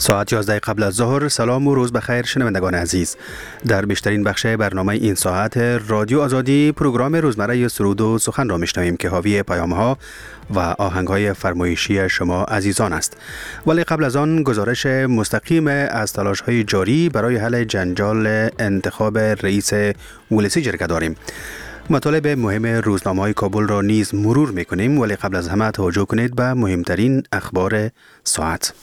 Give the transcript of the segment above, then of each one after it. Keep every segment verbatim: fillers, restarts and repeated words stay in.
ساعت یازده قبل از ظهر. سلام و روز بخیر شنوندگان عزیز. در بیشترین بخش برنامه این ساعت رادیو آزادی پروگرام روزمره سرود و سخن را میشنویم که حاوی پیام‌ها و آهنگ‌های فرمایشی شما عزیزان است. ولی قبل از آن گزارش مستقیم از تلاش‌های جاری برای حل جنجال انتخاب رئیس ولسی جرگه داریم. مطالب مهم روزنامه‌های کابل را نیز مرور می‌کنیم، ولی قبل از همه توجه کنید به مهمترین اخبار ساعت.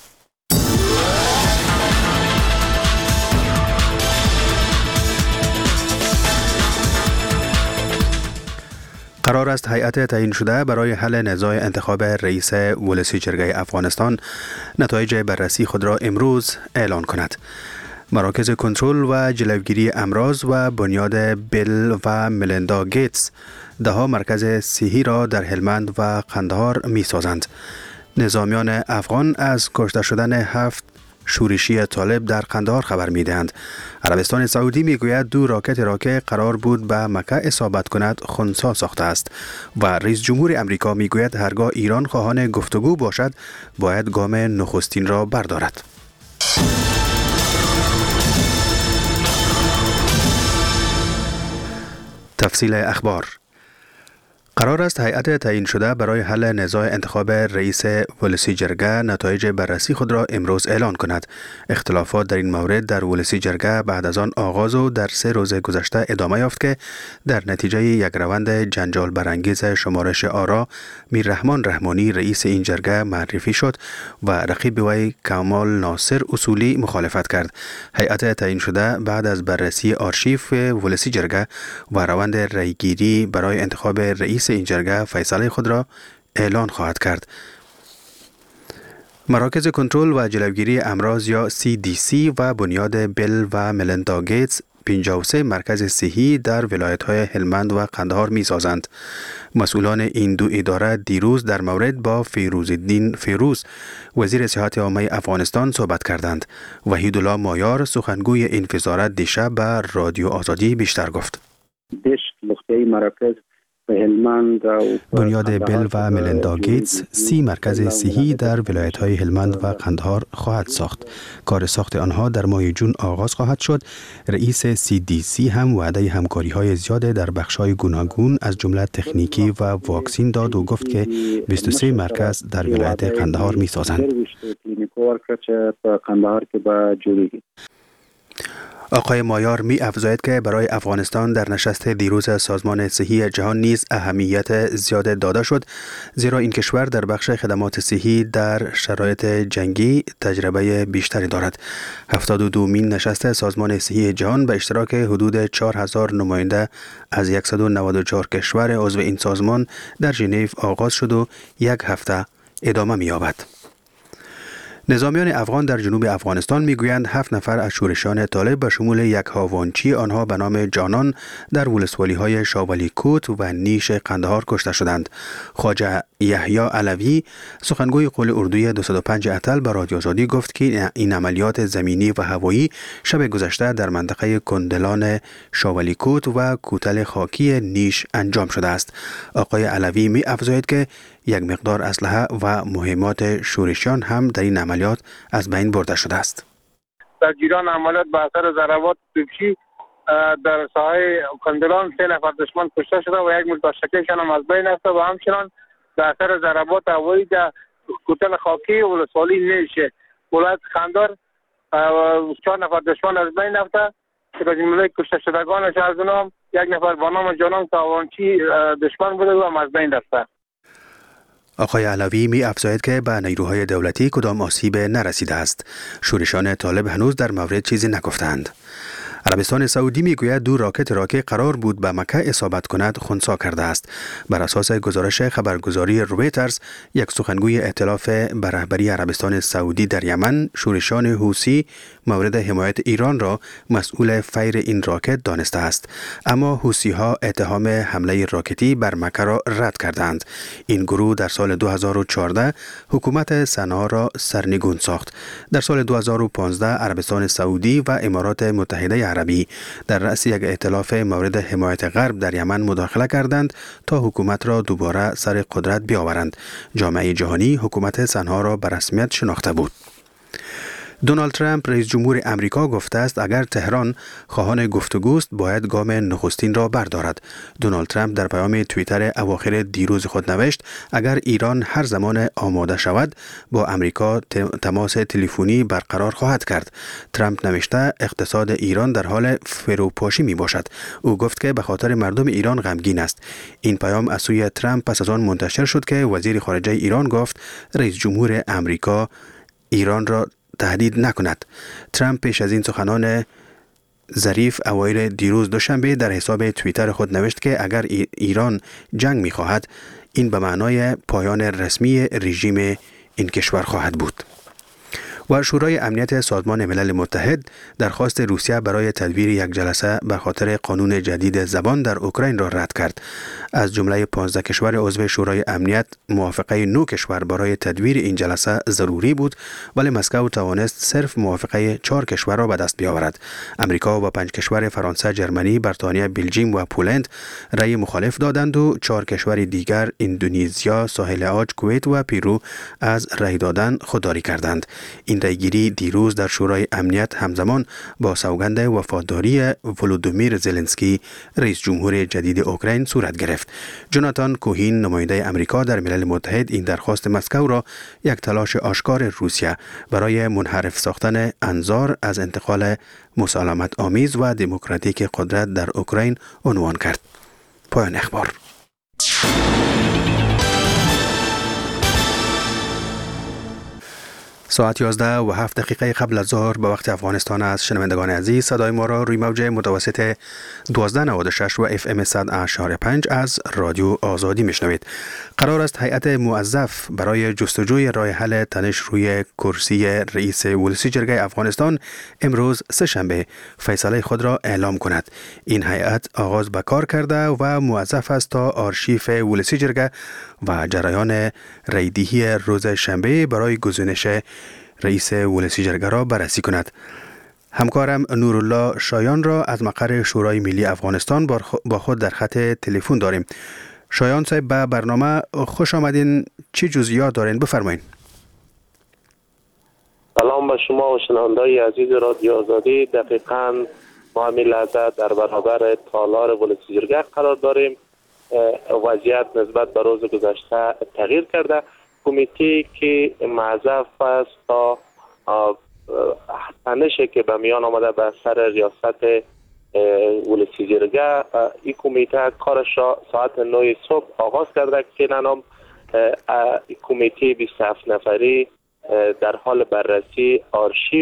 قرار است هیئت تعیین شده برای حل نزاع انتخاب رئیس ولسی جرگه افغانستان نتایج بررسی خود را امروز اعلان کند. مراکز کنترل و جلوگیری امراض و بنیاد بیل و ملندا گیتس دهها مرکز صحی را در هلمند و قندهار می سازند. نظامیان افغان از کشته شدن هفت شورشی طالب در قندهار خبر می دهند. عربستان سعودی می گوید دو راکت را که قرار بود به مکه اصابت کند خنثی ساخته است و رئیس جمهور امریکا می گوید هرگاه ایران خواهان گفتگو باشد باید گام نخستین را بردارد. تفصیل اخبار. قرار است هیئت تعیین شده برای حل نزاع انتخاب رئیس ولسی جرگه نتایج بررسی خود را امروز اعلان کند. اختلافات در این مورد در ولسی جرگه بعد از آن آغاز و در سه روز گذشته ادامه یافت که در نتیجه یک روند جنجال برانگیز شمارش آرا میر رحمان رحمانی رئیس این جرگه معرفی شد و رقیب وی کمال ناصر اصولی مخالفت کرد. هیئت تعیین شده بعد از بررسی آرشیف ولسی جرگه و روند رأیگیری برای انتخاب رئیس این جرگه فیصله خود را اعلان خواهد کرد. مراکز کنترل و جلوگیری امراض یا سی دی سی و بنیاد بیل و ملندا گیتس پنجاه و سه مرکز صحی در ولایت‌های هلمند و قندهار می‌سازند. مسئولان این دو اداره دیروز در مورد با فیروزالدین فیروز وزیر صحت عامه افغانستان صحبت کردند. وحیدالله مایار سخنگوی این وزارت دیشب به رادیو آزادی بیشتر گفت. دشت لخته مراکز بنیاد بیل و ملندا گیتس سی مرکز صحی در ولایت‌های هلمند و قندهار خواهد ساخت. کار ساخت آنها در ماه جون آغاز خواهد شد. رئیس سی دی سی هم وعده همکاری‌های زیاد در بخش‌های گوناگون از جمله تکنیکی و واکسین داد و گفت که بیست و سه مرکز در ولایت قندهار می‌سازند. آقای مایار می افزاید که برای افغانستان در نشست دیروز سازمان صحی جهان نیز اهمیت زیاد داده شد، زیرا این کشور در بخش خدمات صحی در شرایط جنگی تجربه بیشتری دارد. هفتاد و دومین نشست سازمان صحی جهان به اشتراک حدود چهار هزار نماینده از صد و نود و چهار کشور عضو این سازمان در ژنو آغاز شد و یک هفته ادامه می‌یابد. نظامیان افغان در جنوب افغانستان میگویند هفت نفر از شورشیان طالب به شمول یک هاوانچی آنها به نام جانان در ولسوالی‌های شاولی کوت و نیش قندهار کشته شدند. خواجه یحیی علوی سخنگوی قول اردوی دویست و پنج اتل به رادیو آزادی گفت که این عملیات زمینی و هوایی شب گذشته در منطقه کندلان شاولی کوت و کوتل خاکی نیش انجام شده است. آقای علوی می افزاید که یک مقدار اسلحه و مهمات شورشیان هم در این عملیات از بین برده شده است. در جریان عملیات به اثر ضربات توپچی در ساحه کندلان سه نفر دشمن کشته شده و یک متشکلشان هم از بین رفته و همچنان به اثر ضربات هوایی در کوتل خاکی ولسوالی نیش ولایت قندهار چهار نفر دشمن از بین رفته که به جمله کشته شدگانش از اونها یک نفر با نام جانان تاوانچی دشمن بوده و هم از بین رفته. آقای علوی می افزاید که به نیروهای دولتی کدام آسیب نرسیده است. شورشیان طالب هنوز در مورد چیزی نگفتند. عربستان سعودی می گوید دو راکت را که قرار بود به مکه اصابت کند خنثی کرده است. بر اساس گزارش خبرگزاری رویترز، یک سخنگوی ائتلاف به رهبری عربستان سعودی در یمن شورشیان حوثی مورد حمایت ایران را مسئول فیر این راکت دانسته است، اما حوثی ها اتهام حمله راکتی بر مکه را رد کردند. این گروه در سال دو هزار و چهارده حکومت صنعا را سرنگون ساخت. در سال دو هزار و پانزده عربستان سعودی و امارات متحده عربی در رأس یک ائتلاف مورد حمایت غرب در یمن مداخله کردند تا حکومت را دوباره سر قدرت بیاورند. جامعه جهانی حکومت صنعا را به رسمیت شناخته بود. دونالد ترامپ رئیس جمهور امریکا گفته است اگر تهران خواهان گفتگوست باید گام نخستین را بردارد. دونالد ترامپ در پیام توییتر اواخر دیروز خود نوشت اگر ایران هر زمان آماده شود با امریکا تماس تلفنی برقرار خواهد کرد. ترامپ نوشته اقتصاد ایران در حال فروپاشی می باشد. او گفت که به خاطر مردم ایران غمگین است. این پیام از سوی ترامپ پس از آن منتشر شد که وزیر خارجه ایران گفت رئیس جمهور امریکا ایران را تهدید نکند. ترامپ پیش از این سخنان ظریف اوایل دیروز دوشنبه در حساب توییتر خود نوشت که اگر ایران جنگ می‌خواهد این به معنای پایان رسمی رژیم این کشور خواهد بود. و شورای امنیت سازمان ملل متحد درخواست روسیه برای تدویر یک جلسه به خاطر قانون جدید زبان در اوکراین را رد کرد. از جمله پانزده کشور عضو شورای امنیت موافقه نه کشور برای تدویر این جلسه ضروری بود، ولی مسکو توانست صرف موافقه چهار کشور را به دست بیاورد. امریکا و پنج کشور فرانسه، جرمنی، بریتانیا، بلژیم و پولند رأی مخالف دادند و چهار کشور دیگر اندونزیا، ساحل عاج، کویت و پیرو از رأی دادن خودداری کردند. این رأیگیری دیروز در شورای امنیت همزمان با سوگند وفاداری ولودیمیر زلنسکی رئیس جمهور جدید اوکراین صورت گرفت. جوناتان کوهین نماینده امریکا در ملل متحد این درخواست مسکو را یک تلاش آشکار روسیه برای منحرف ساختن انظار از انتقال مسالمت آمیز و دموکراتیک قدرت در اوکراین عنوان کرد. پایان اخبار. ساعت یازده و هفت دقیقه قبل از ظهر به وقت افغانستان است. شنوندگان عزیز، صدای ما را روی موج متوسط دوازده نود و شش و اف ام صد و اشاره پنج از رادیو آزادی میشنوید. قرار است هیئت موظف برای جستجوی راه حل تنش روی کرسی رئیس ولسی جرگه افغانستان امروز سه شنبه فیصله خود را اعلام کند. این هیئت آغاز به کار کرده و موظف است تا آرشیف ولسی جرگه و جریان رایدهی روز شنبه برای گزینش رئیس ولسی جرگه را بررسی کند. همکارم نورالله شایان را از مقر شورای ملی افغانستان با خود در خط تلفن داریم. شایان صاحب، به برنامه خوش آمدین. چی جزئیات دارین؟ بفرمایید. سلام به شما و شنوندگان عزیز رادیو آزادی. دقیقاً ما همین لحظه در برابر تالار ولسی جرگه قرار داریم. وضعیت نسبت به روز گذشته تغییر کرده. کمیته که موظف است تا تنشی که به میان آمده به سر ریاست ولسی جرگه، این کمیته کارش را ساعت نه صبح آغاز کرده که نام کمیته بیست و هفت نفری در حال بررسی آرشیف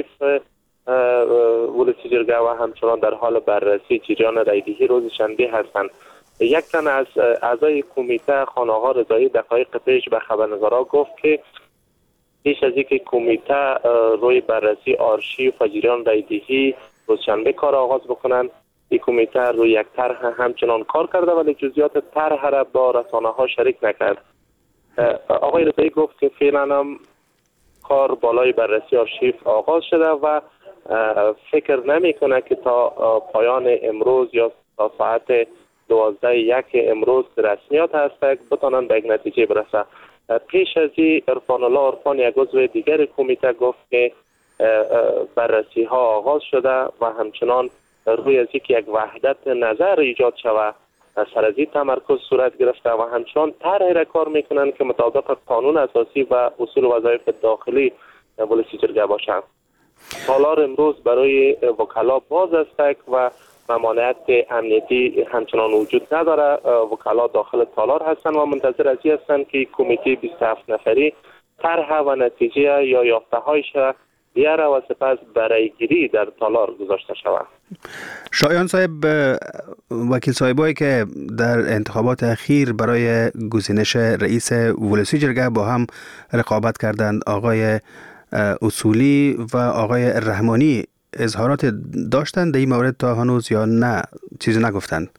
ولسی جرگه و همچنان در حال بررسی جریان رایدهی روز شنبه هستند. یک تن از اعضای کمیته خانه‌ها رضایی دقایق پیش به خبرنگارا گفت که پیش از اینکه کمیته روی بررسی آرشیف و جریان رایدهی روز شنبه کار آغاز بکنند، این کمیته روی یک طرح همچنان کار کرده ولی جزئیات طرح را با رسانه‌ها شریک نکرد. آقای رضایی گفت که فعلا هم کار بالای بررسی آرشیف آغاز شده و فکر نمی‌کنه که تا پایان امروز یا تا ساعت دوازده یک امروز رسمیات هست بتانند به یک نتیجه برسه. پیش از این عرفان الله عرفان یک عضو دیگر کمیته گفت که بررسی ها آغاز شده و همچنان روی از اینکه یک وحدت نظر ایجاد شود سر از این تمرکز صورت گرفته و همچنان طرحی را کار میکنند که مطابق قانون اساسی و اصول وظایف داخلی ولسی جرگه باشند. تالار امروز برای وکلا باز است و ممانعت امنیتی همچنان وجود نداره. وکلا داخل تالار هستند و منتظر از این هستند که کمیته بیست و هفت نفری طرح و نتیجه یا یافته هایش را بیاره و سپس برای گیری در تالار گذاشته شود. شایان صاحب، وکیل صاحبایی که در انتخابات اخیر برای گزینش رئیس ولسی جرگه با هم رقابت کردند، آقای اصولی و آقای رحمانی، اظهارات داشتند در این مورد تا هنوز یا نه چیزی نگفتند؟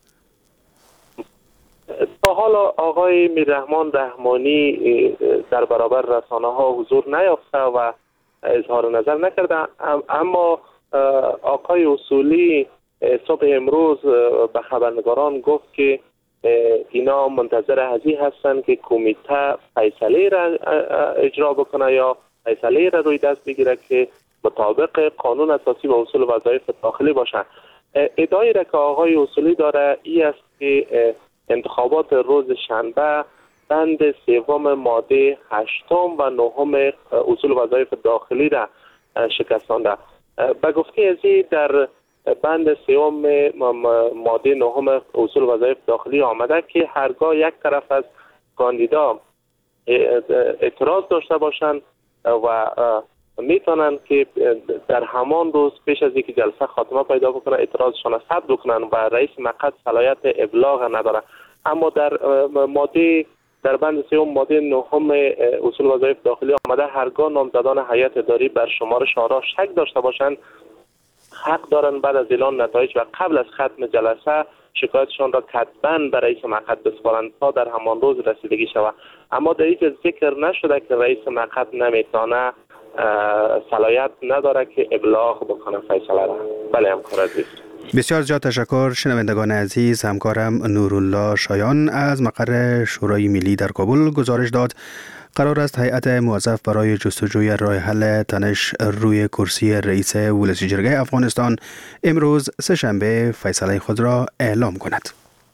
تا حالا آقای میررحمان رحمانی در برابر رسانه ها حضور نیافته و اظهار نظر نکرده، اما آقای اصولی صبح امروز به خبرنگاران گفت که اینا منتظر هزی هستند که کمیته فیصله را اجرا بکنه یا فیصله را روی دست بگیره که مطابق قانون اساسی و اصول وظایف داخلی باشند. ادعایی را که آقای اصولی داره این است که انتخابات روز شنبه بند سوم ماده هشتم و نهم اصول وظایف داخلی را شکستانده. به گفته ازی در بند سوم ماده نهم اصول وظایف داخلی آمده که هرگاه یک طرف از کاندیدا اعتراض داشته باشند و میتونن که در همان روز پیش از اینکه جلسه خاتمه پیدا بکنه اعتراضشان را ثبت بکنن و رئیس مقعد صلاحیت ابلاغ نداره. اما در ماده در بند سوم ماده نهم اصول وظایف داخلی آمده هرگاه نامزدان هیئت اداری بر شمارش آرا شک داشته باشند حق دارن بعد از اعلان نتایج و قبل از ختم جلسه شکایتشان را کتباً به رئیس مقعد بسپارند تا در همان روز رسیدگی شود. اما در اینجا ذکر نشده که رئیس مقعد نمیتونه صلاحیت نداره که ابلاغ بکنه فیصله را. بله همکار عزیز. بسیار زیاد تشکر. شنوندگان عزیز، همکارم نورالله شایان از مقر شورای ملی در کابل گزارش داد قرار است هیئت موظف برای جستجوی راه حل تنش روی کرسی رئیس ولسی جرگه افغانستان امروز سه‌شنبه فیصله خود را اعلام کند.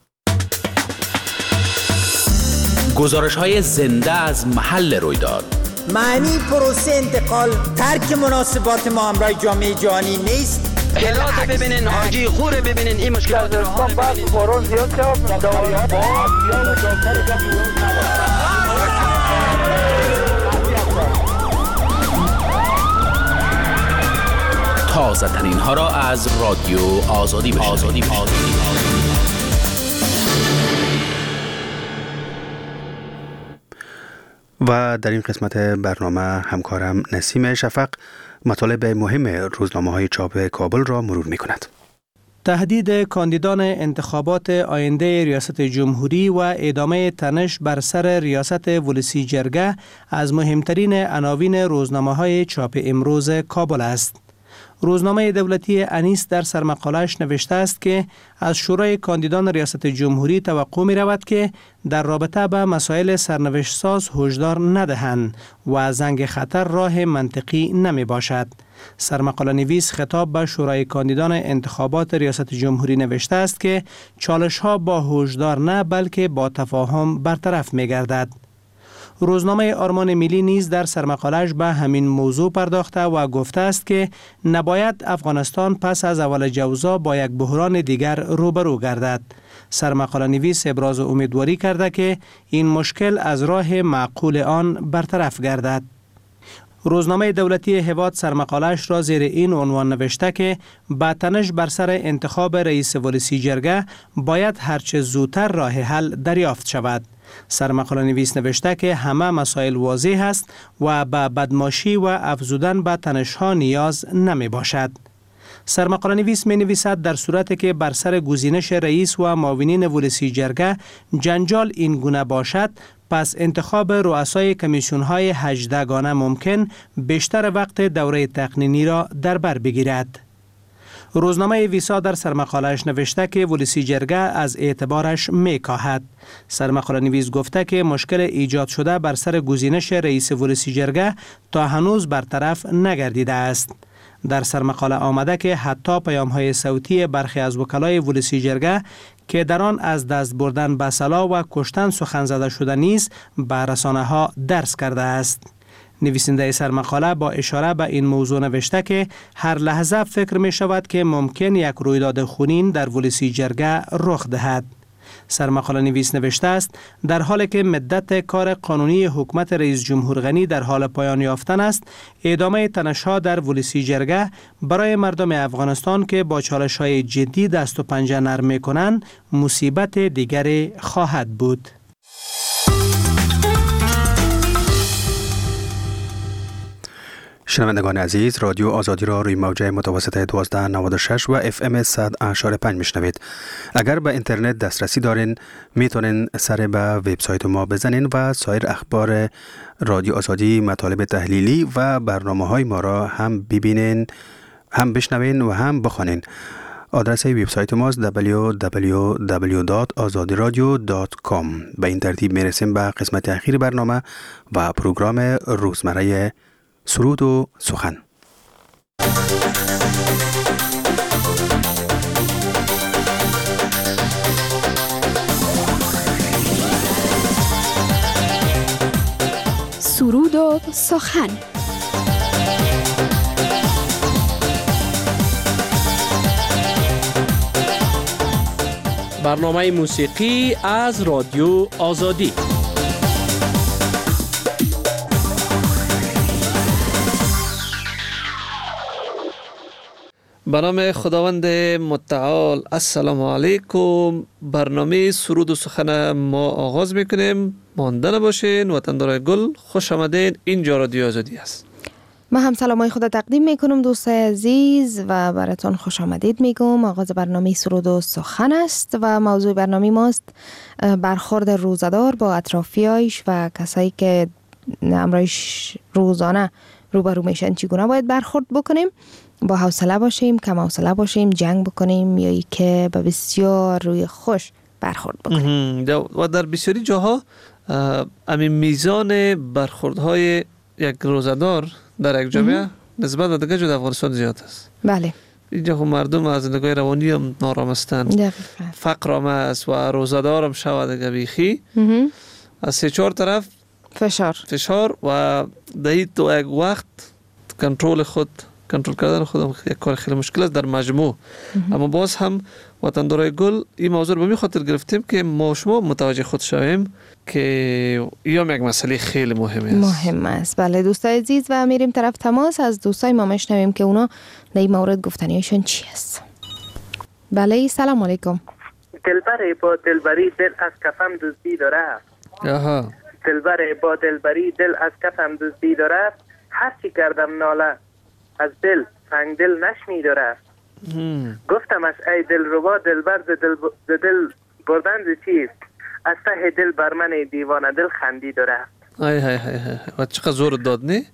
گزارش های زنده از محل رویداد. معنی پروسه انتقال ترک مناسبات ما همراه جامعه جهانی نیست. کلات ببینین، حاجی خوره ببینین، این مشکلات رو هم ببینین. بارون زیاد شد دوایات تازه ترین ها را از رادیو آزادی بشنوید. و در این قسمت برنامه همکارم نسیم شفق مطالب مهم روزنامه‌های چاپ کابل را مرور می‌کند. تهدید کاندیدان انتخابات آینده ریاست جمهوری و ادامه تنش بر سر ریاست ولسی جرگه از مهمترین عناوین روزنامه‌های چاپ امروز کابل است. روزنامه دولتی انیس در سرمقاله‌اش نوشته است که از شورای کاندیدان ریاست جمهوری توقع می رود که در رابطه به مسائل سرنوشت ساز هشدار ندهند و زنگ خطر راه منطقی نمی باشد. سرمقاله نویس خطاب به شورای کاندیدان انتخابات ریاست جمهوری نوشته است که چالش ها با هشدار نه بلکه با تفاهم برطرف می گردد. روزنامه آرمان ملی نیز در سرمقاله‌اش به همین موضوع پرداخته و گفته است که نباید افغانستان پس از اول جوزا با یک بحران دیگر روبرو گردد. سرمقاله نویس ابراز امیدواری کرده که این مشکل از راه معقول آن برطرف گردد. روزنامه دولتی هواد سرمقاله‌اش را زیر این عنوان نوشته که با تنش بر سر انتخاب رئیس ولسی جرگه باید هرچه زودتر راه حل دریافت شود. سرمقاله نویس نوشته که همه مسائل واضح است و به بدماشی و افزودن به تنش‌ها نیاز نمی باشد. سرمقاله نویس می نویسد در صورتی که بر سر گزینش رئیس و معاونین ولسی جرگه جنجال این گونه باشد، پس انتخاب رؤسای کمیسیون‌های هجده گانه ممکن بیشتر وقت دوره تقنینی را در بر بگیرد. روزنامه ویسا در سرمقاله‌اش نوشته که ولسی جرگه از اعتبارش میکاهد. سرمقاله نویس گفته که مشکل ایجاد شده بر سر گزینش رئیس ولسی جرگه تا هنوز برطرف نگردیده است. در سرمقاله آمده که حتی پیام‌های صوتی برخی از وکلای ولسی جرگه که در آن از دست بردن به سلا و کشتن سخن زده شده نیز به رسانه‌ها درس کرده است. نویسنده سرمقاله با اشاره به این موضوع نوشته که هر لحظه فکر می شود که ممکن یک رویداد خونین در ولسی جرگه رخ دهد. سرمقاله نویس نوشته است در حالی که مدت کار قانونی حکومت رئیس جمهور غنی در حال پایان یافتن است، ادامه تنش‌ها در ولسی جرگه برای مردم افغانستان که با چالش‌های جدی دست و پنجه نرم می‌کنند مصیبت دیگری خواهد بود. شنوندگان عزیز، رادیو آزادی را روی موج متوسط دوازده نود و شش و اف ام صد و اشاره پنج میشنوید. اگر به اینترنت دسترسی دارین میتونین سر به وبسایت ما بزنین و سایر اخبار رادیو آزادی، مطالب تحلیلی و برنامه‌های ما را هم ببینین، هم بشنوین و هم بخوانین. آدرس وبسایت ماست دبلیو دبلیو دبلیو دات آزادی رادیو دات کام. به این ترتیب میرسیم به قسمت اخیر برنامه و پروگرام روزمره سرود و سخن. سرود و سخن. برنامه موسیقی از رادیو آزادی. به نام خداوند متعال، السلام علیکم. برنامه سرود و سخن ما آغاز میکنیم. مانده نباشین. وطندارای گل، خوش آمدین. اینجا رادیو آزادی است. ما هم سلامای خود تقدیم میکنم دوستای عزیز و براتون خوش آمدید میگم. آغاز برنامه سرود و سخن است و موضوع برنامه ماست برخورد روزدار با اطرافیایش و کسایی که امرایش روزانه روبرو میشن چگونه باید برخورد بکنیم. با حوصله باشیم، کم حوصله باشیم، جنگ بکنیم یا ای که به بسیار روی خوش برخورد بکنیم. و در بسیاری جاها همین میزان برخوردهای یک روزدار در یک جامعه نسبت به دیگه جای افغانستان زیاد است. بله. اینجا خب مردم از نگاه روانی هم نارام هستند. فقر هم است و روزدار هم شود دیگه بیخی. از سه چهار طرف فشار فشار و در تو یک وقت کنترل خود کنترل کردن خودم یک کار خیلی مشکل است در مجموع. اما باز هم وطندارای گل این موضوع رو به می خاطر گرفتیم که ما شما متوجه خود شویم که یا یک مسئله خیلی مهمه است. مهم است. بله دوستای عزیز و میریم طرف تماس از دوستای ما میشنویم که اونا در این مورد گفتنیشون چی است. بله سلام علیکم. دلبر با دلبری دل از کفم دزدی داره. آها. دلبر با دلبری دل از کفم دزدی داره. هر چی کردم ناله از دل سنگ دل نشنیده رفت. گفتمش ای دل ربا دلبر ز دل, ب... دل بردن ز چیست؟ از ته دل بر من دیوانه دل خندیده رفت. ای های های های و چقدر زور داد نی؟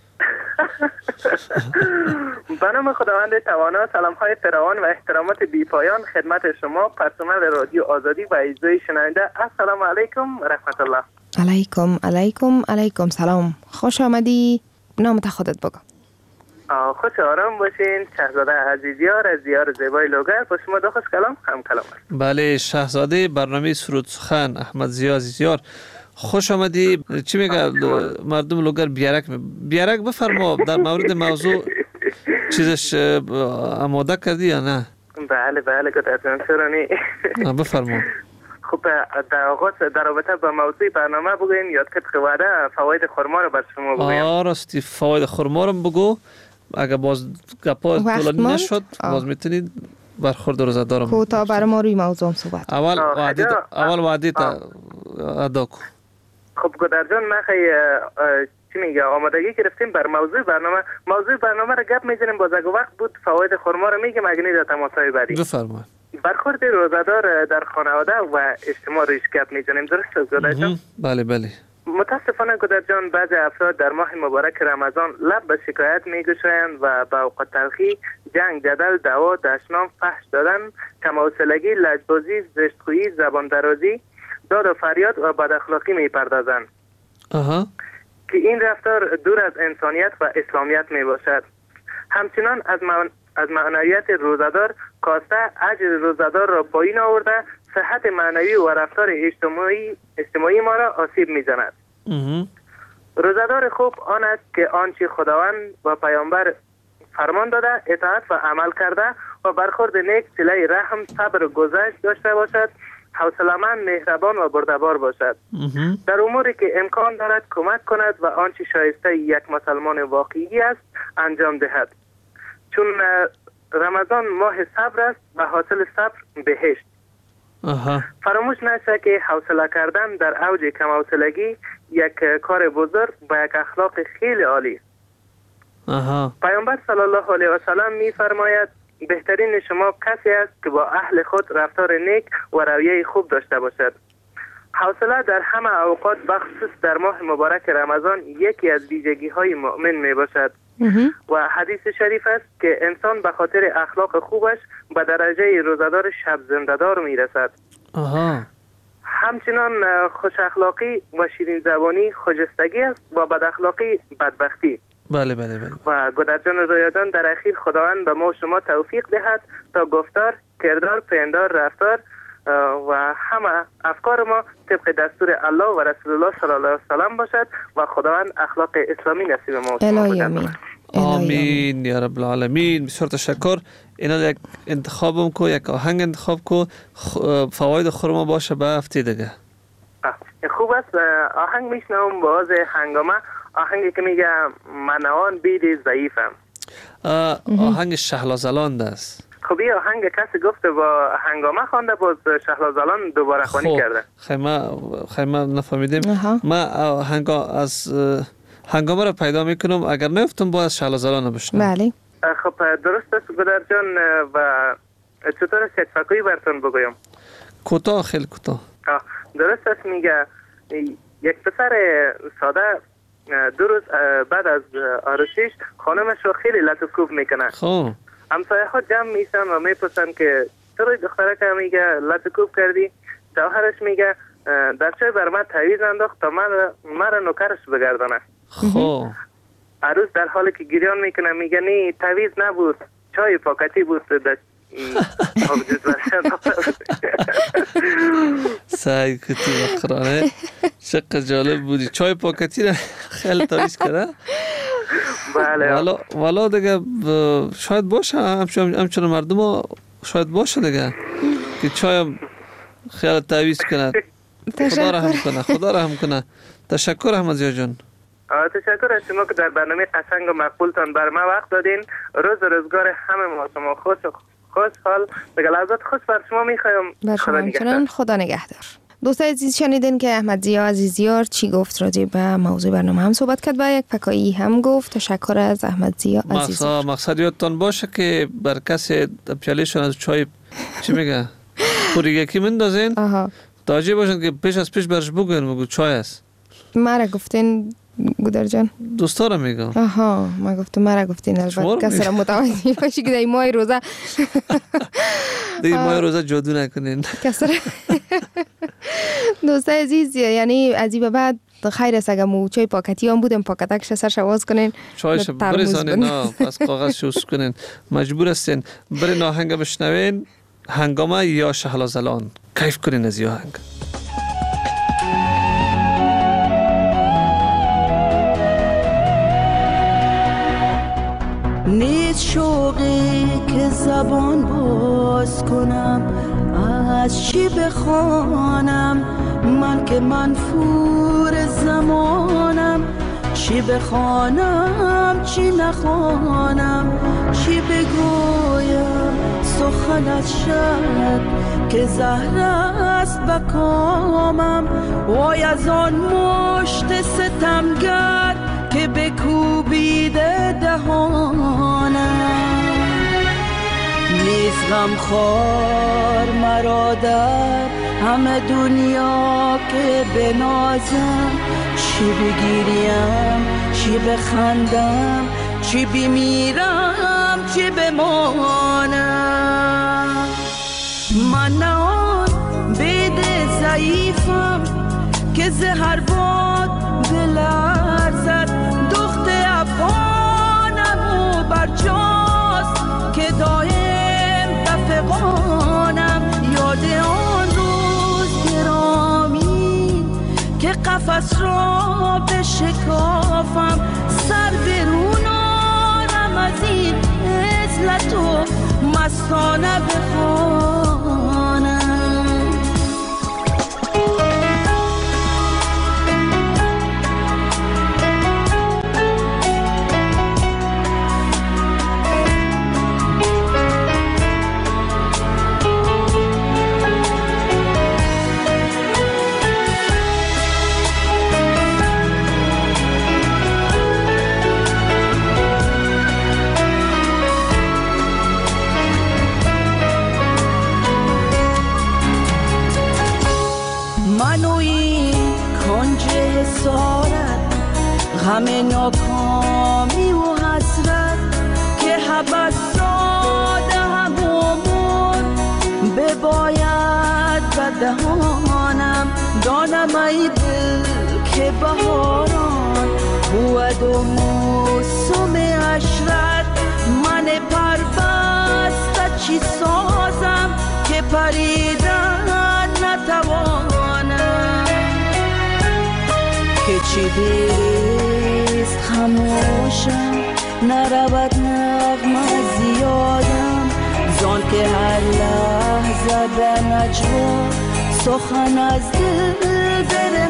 به نام خداوند توانا، سلام های فراوان و احترامات بی پایان خدمت شما پرسنل رادیو آزادی و اجزای شنونده. السلام علیکم و رحمت الله. علیکم علیکم علیکم سلام. خوش آمدی. نامت خودت بگو. خوش آرام باشین. شهزاده عزیزیار از دیار زیبای لوگر با شما دو خوش کلام هم کلام است. بله شهزاده برنامه سرود سخن احمد زیا عزیزیار خوش آمدی. چی میگه مردم لوگر بیارک بیارک بفرما در مورد موضوع چیزش آماده کردی یا نه؟ بله بله گفتم چرا نی. بفرما. خب در آغاز در رابطه با موضوع برنامه بگوین یاد که خواده فواید خرما رو بر شما بگویم. آه راستی فواید خرما رو بگو. اگه باز گپا طولانی نشد باز میتونید برخورد روزدارم کوتاه برای ما روی موضوع صحبت. اول وعده اول وعده تا ادا کن. خب گدر جان ما خیلی چی میگه آمادگی گرفتیم بر موضوع برنامه. موضوع برنامه رو گپ میزنیم باز اگه وقت بود فواید خرما رو میگیم اگه نید تماسای بعدی. بفرمایید. برخورد روزدار در خانواده و اجتماع روش گپ میزنیم. درست است گدر جان؟ بله بله. متاسفانه گدر جان بعضی افراد در ماه مبارک رمضان لب به شکایت میگشایند و با اوقات تلخی، جنگ، جدل، دعوا، دشنام، فحش دادن، کم‌حوصلگی، لجبازی، زشتخویی، زبان درازی، داد و فریاد و بد اخلاقی میپردازند. آها. که این رفتار دور از انسانیت و اسلامیت میباشد. همچنان از من از معنویت روزدار کاسته اجر روزدار را پایین آورده صحت معنوی و رفتار اجتماعی اجتماعی ما را آسیب میزند. روزدار خوب آن است که آنچه خداوند و پیامبر فرمان داده اطاعت و عمل کرده و برخورد نیک، صله رحم، صبر و گذشت داشته باشد، حوصله‌مند، مهربان و بردبار باشد. در اموری که امکان دارد کمک کند و آنچه شایسته یک مسلمان واقعی است انجام دهد. چون رمضان ماه صبر است و حاصل صبر بهشت. آها. فراموش نشه که حوصله کردن در اوج کم حوصلگی یک کار بزرگ و یک اخلاق خیلی عالی. آها. پیامبر صلی الله علیه و سلم می فرماید بهترین شما کسی است که با اهل خود رفتار نیک و رویه خوب داشته باشد. حوصله در همه اوقات بخصوص در ماه مبارک رمضان یکی از ویژگی های مؤمن می باشد. و حدیث شریف است که انسان به خاطر اخلاق خوبش به درجه روزدار شب زنده‌دار می رسد. آها. همچنان خوش اخلاقی و شیرین زبانی خجستگی است و بد اخلاقی بدبختی. بله بله بله. و گودرجان و رویا جان در اخیر خداوند به ما و شما توفیق دهد تا گفتار، کردار، پندار، رفتار و همه افکار ما طبق دستور الله و رسول الله صلی الله علیه و سلم باشد و خداوند اخلاق اسلامی نصیب ما و شما آمین. آمین یا رب العالمین. بسیار تشکر. اینا یک انتخابم کو، یک آهنگ انتخاب کو، فواید خورما باشه به هفته دیگه. خوب است. آهنگ میشنوم باز هنگامه، آهنگی که میگه منوان بید ضعیفم. آهنگ شهلازلان است. خب این آهنگ کسی گفته با هنگامه خوانده، باز شهلازلان دوباره خوانی کرده. خیمه خیمه نفهمیدیم. ما هنگا از هنگامه را پیدا میکنم، اگر نفتم باید شهلازلان بشنم. بله. خب درست است گودر جان. و چطور است یک فکویی براتون بگویم؟ کوتاه، خیلی کوتاه. درست است. میگه یک پسر ساده دو روز بعد از آرشیش خانمش رو خیلی لطف کوب میکنه. خب همسایه ها جمع میشن و میپرسن که چرا دختره که میگه لطف کوب کردی؟ شوهرش میگه در چای بر من تعویض انداخت تا من مرا نوکرش بگردانه. خب عروس در حالی که گریان میکنه میگه نه تعویض نبود، چای پاکتی بود. سعی کتی بخرانه چقدر جالب بودی. چای پاکتی را خیلی تعویض کرده. بله. والا والا دیگه شاید باشه، همچنان مردم ها شاید باشه دیگه که چای خیلی تعویض کنه. خدا رحم کنه، خدا رحم کنه. تشکر احمد زیا جان. تشکر از شما که در برنامه قشنگ و مقبولتان بر ما وقت دادین. روز روزگار همه ما شما خوش خوشحال دیگه لحظات خوش بر شما میخوایم. خدا نگهدار. خدا نگهدار. دوستای عزیز شنیدین که احمد زیا عزیزیار چی گفت راجع به موضوع برنامه هم صحبت کرد و یک فکایی هم گفت. تشکر از احمد زیا عزیزیار. مقصد یادتان باشه که بر کسی پیالهشون از چای چی میگه پوری یکی مندازین، توجه باشن که پیش از پیش برش بگوین بگو چای است. مرا گفتین گودر جان؟ دوستا را میگم. آها ما گفتم مرا گفتین. البته کسی را متوجه باشی که در ماه روزه در ماه روزه جادو نکنین کسی را. دوستای عزیز یعنی از این به بعد خیر است اگر مو چای پاکتی هم بودم پاکتکش سرش آواز کنین، چایش برسانین، نه پس کاغذ شوس کنین. مجبور هستین برین آهنگ بشنوین، هنگامه یا شهلازلان. کیف کنین از این آهنگ. نیست شوقی که زبان باز کنم، از چی بخوانم من که منفور زمانم. چی بخوانم چی نخوانم، چی بگویم سخنت شد که زهر است بکامم. وای از آن مشت ستمگر که بکوبیده دهانم. نیست غمخوار مرا در همه دنیا که بنازم. چی بگیریم چی بخندم، چی بمیرم چی بمانم. من نه آن بید ضعیفم که زهر باد بلرزد. دخت افغانم و برجاست که دایم دفقانم. یاد آن روز گرامی که قفس را بشکافم، سر برون آرم از این عزلت و مستانه بخوانم. غم ناکامی و حسرت که حبس داده همون بباید به دهانم. دانم ای دل که بهاران بود و موسم عشرت من پربسته چی سازم که پریدن نتوانم که چی دیست خموشم نرود نغمه زیادم زان که هر لحظه به نجوا سخن از دل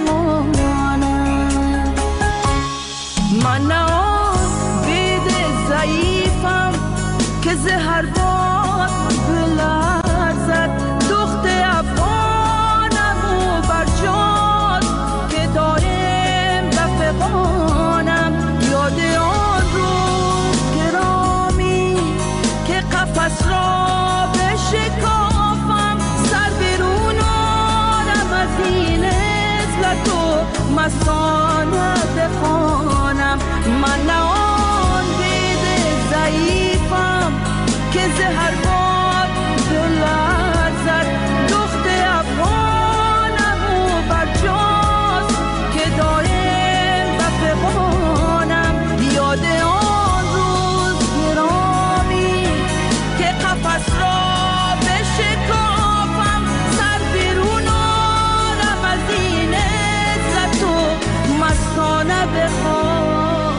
برمانم من نه بید ضعیفم که زهر باد بلرزد دخت افغانم و برجاد که دارم بفقانم یاد آن روز گرامی که قفس را بشکافم سر بیرون آرم از این عزلت و مسانه بخوانم من نه آن بید ضعیفم که زهر باد بلرزد دخت افغانم و برجاست که دارم بفقانم یاد آن روز گرامی که قفس را بشکافم سر بیرون آرم از این عزت و مسانه بخوانم.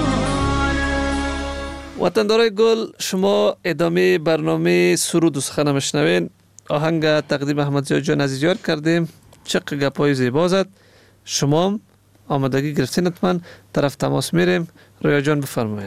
وطندارای گل، شما ادامه برنامه سرود و سخن میشنوین. آهنگ تقدیم احمد ضیا جان عزیزیار کردیم. چق گپای زیبا زد. شما هم آمادگی گرفتین؟ حتما طرف تماس میریم. رویا جان بفرمایید.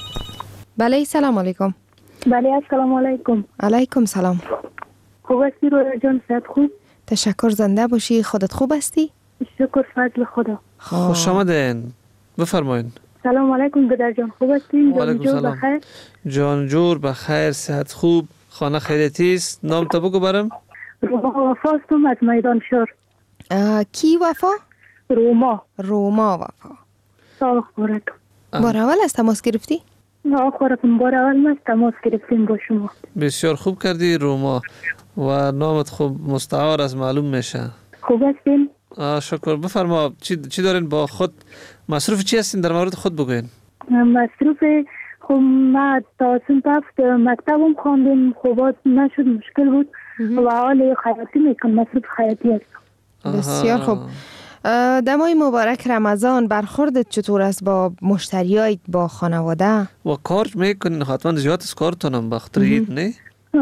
بله سلام علیکم. بله السلام علیکم. علیکم سلام. خوب هستی رویا جان؟ صحت خوب؟ تشکر، زنده باشی. خودت خوب هستی؟ شکر فضل خدا. خوش آمدین. بفرمایید. سلام علیکم بدر جان، خوب هستین؟ جانجور بخیر؟ جانجور بخیر، صحت خوب، خانه خیریتی است. نام تا بگو برم. روما وفا هستم از میدان شور. کی وفا؟ روما. روما وفا. سال خورک. بار اول از تماس گرفتی؟ نه خورکم بار اول ما تماس گرفتیم با شما. بسیار خوب کردی روما و نامت خوب مستعار از معلوم میشه. خوب هستین؟ آه شکر. بفرما چی چی دارین با خود؟ مصروف چی هستین؟ در مورد خود بگوین. مصروف خب ما تا صنف هفت مکتبم خواندیم، خوبات نشد، مشکل بود و حال خیاطی میکنم، مصروف خیاطی هستم. بسیار خوب. در ماه مبارک رمضان برخوردت چطور است با مشتریایت، با خانواده؟ و کار میکنین؟ حتما زیاد از کارتونم بخاطر نه؟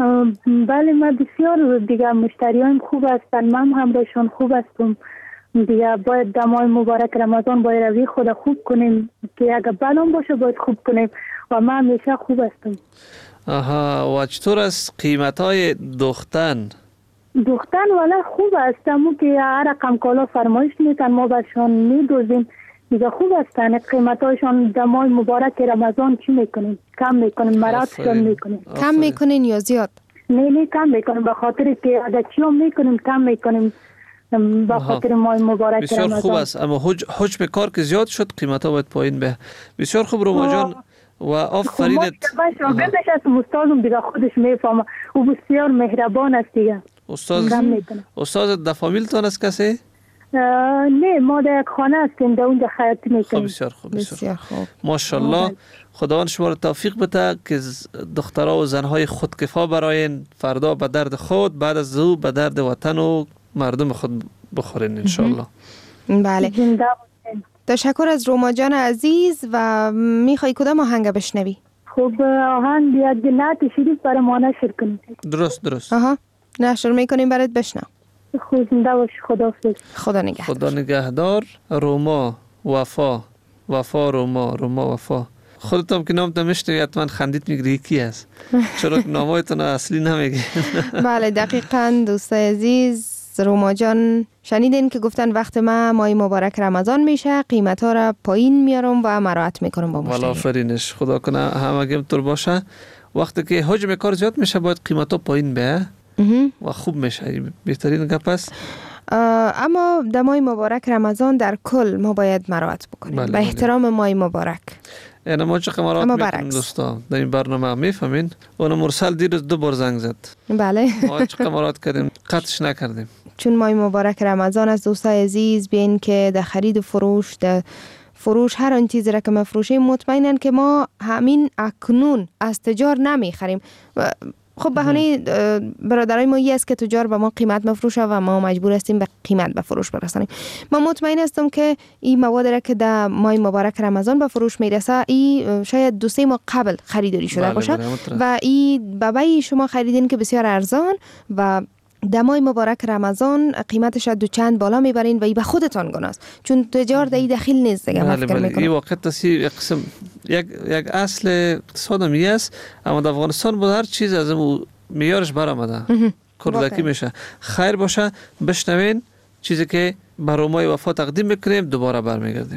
بله ما بسیار دیگه مشتریایم خوب هستن، من هم بهشون خوب هستم دیگه. باید در ماه مبارک رمضان باید روی خود خوب کنیم که اگر بلان باشه باید خوب کنیم و من همیشه خوب هستم. آها. و چطور از قیمت های دختن؟ دختن ولی خوب است، اما که هر رقم کالا فرمایش میتن ما برشان میدوزیم دیگه. خوب هستن قیمت هایشان. در ماه مبارک رمضان چی میکنیم؟ کم میکنیم، مراتشان میکنیم. کم میکنین یا زیاد؟ نه نه کم میکنیم، به خاطر که اگر چی هم میکنیم کم میکنیم به خاطر ماه مبارک بسیار رمضان. خوب است، اما حج حجم کار که زیاد شد قیمت ها باید پایین به. بسیار خوب روما جان و آفرینت. شاگردش است، استادم دیگه خودش میفهمه، او بسیار مهربان است دیگه. استاد استاد در فامیلتان است کسی؟ نه ما در یک خانه هستیم، در اونجا خیاطی میکنیم. بسیار خوب بسیار خوب. ماشاءالله. خداوند شما را توفیق بده که دخترها و زنهای خودکفا براین، فردا به درد خود، بعد از او به درد وطن و مردم خود بخورین انشالله. بله. تشکر از روما جان عزیز. و میخوای کدام آهنگ بشنوی؟ خب آهنگ یک نعت شریف برای ما نشر کنید. درست درست. آها نشر میکنیم برات، بشنو. خود زنده باش. خداحافظ. خدا نگهدار. خدا نگهدار. روما وفا. وفا روما. روما وفا. خودتون که نامتون میشنوی حتما خندید میگیری کی است، چرا که نامایتون اصلی نمیگی. بله دقیقاً دوستای عزیز، روما جان شنیدین که گفتن وقت ما ماه مبارک رمضان میشه قیمت ها را پایین میارم و مراعات میکنم با مشتری. والا آفرینش، خدا کنه همه طور باشه. وقتی که حجم کار زیاد میشه باید قیمت ها پایین بیه و خوب میشه، بهترین گپ است. اما در ماه مبارک رمضان در کل ما باید مراعات بکنیم. بله، به احترام ماه مبارک. یعنی ما چه مراعات میکنیم دوستا در این برنامه میفهمین. اون مرسل دیروز دو بار زنگ زد. بله. ما چه مراعات کردیم، قطعش نکردیم. چون ماه مبارک رمضان از دوستای عزیز بیاین که در خرید و فروش، در فروش هر آن چیزی را که مفروشیم مطمئنن که ما همین اکنون از تجار نمیخریم. خب بهانه برادرای ما است که تجار به ما قیمت مفروشه و ما مجبور هستیم به قیمت به فروش برسانیم. من مطمئن هستم که این مواد را که در ماه مبارک رمضان به فروش میرسه این شاید دو سه ماه قبل خریداری شده بله باشه بله و این بابای شما خریدین که بسیار ارزان و در ماه مبارک رمضان قیمتش دو چند بالا میبرین و ای به خودتان گناست چون تجار در این دخیل نیست دیگه. بله بله این واقع تصی قسم یک یک اصل اقتصاد می است اما در افغانستان بود هر چیز از اون معیارش برآمده کردکی میشه. خیر باشه بشنوین چیزی که برنامه وفا تقدیم میکنیم دوباره برمیگردیم.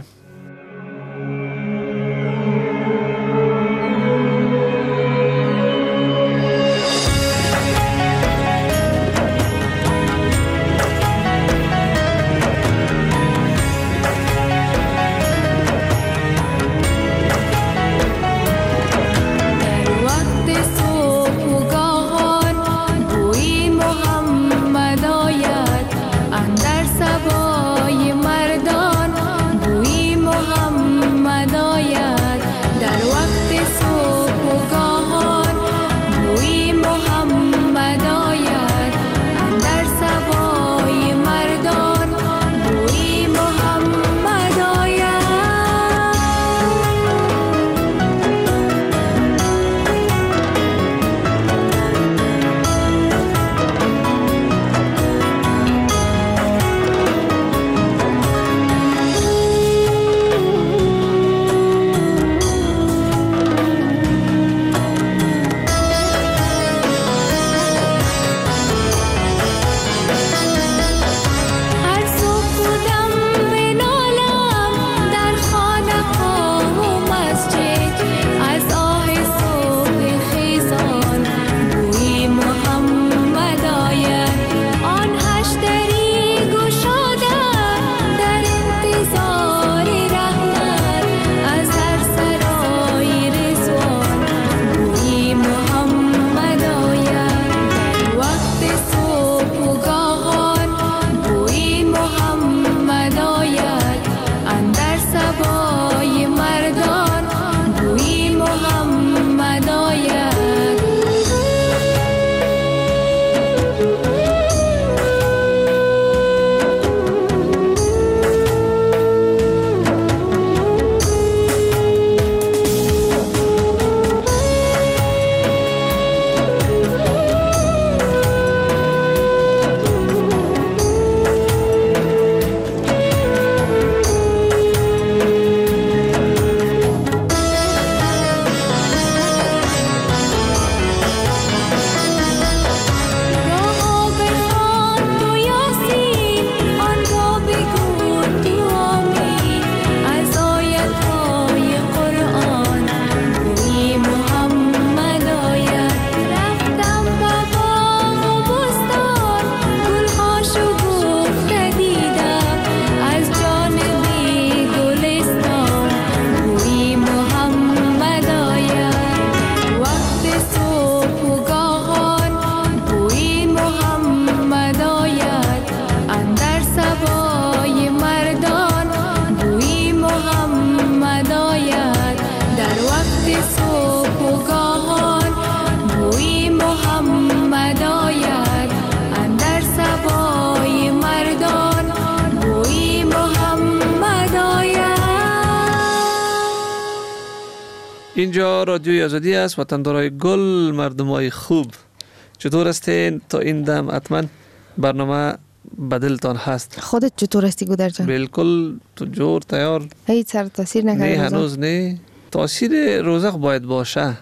اینجا رادیوی آزادی است، وطندارای گل، مردمای خوب. چطور هستین؟ تا این دم حتما برنامه بدلتان هست. خودت چطور هستی گودر جان؟ بالکل تو جور تیار. هیچ سر تاثیر نکرده؟ نه هنوز نه. تاثیر روزه باید باشه.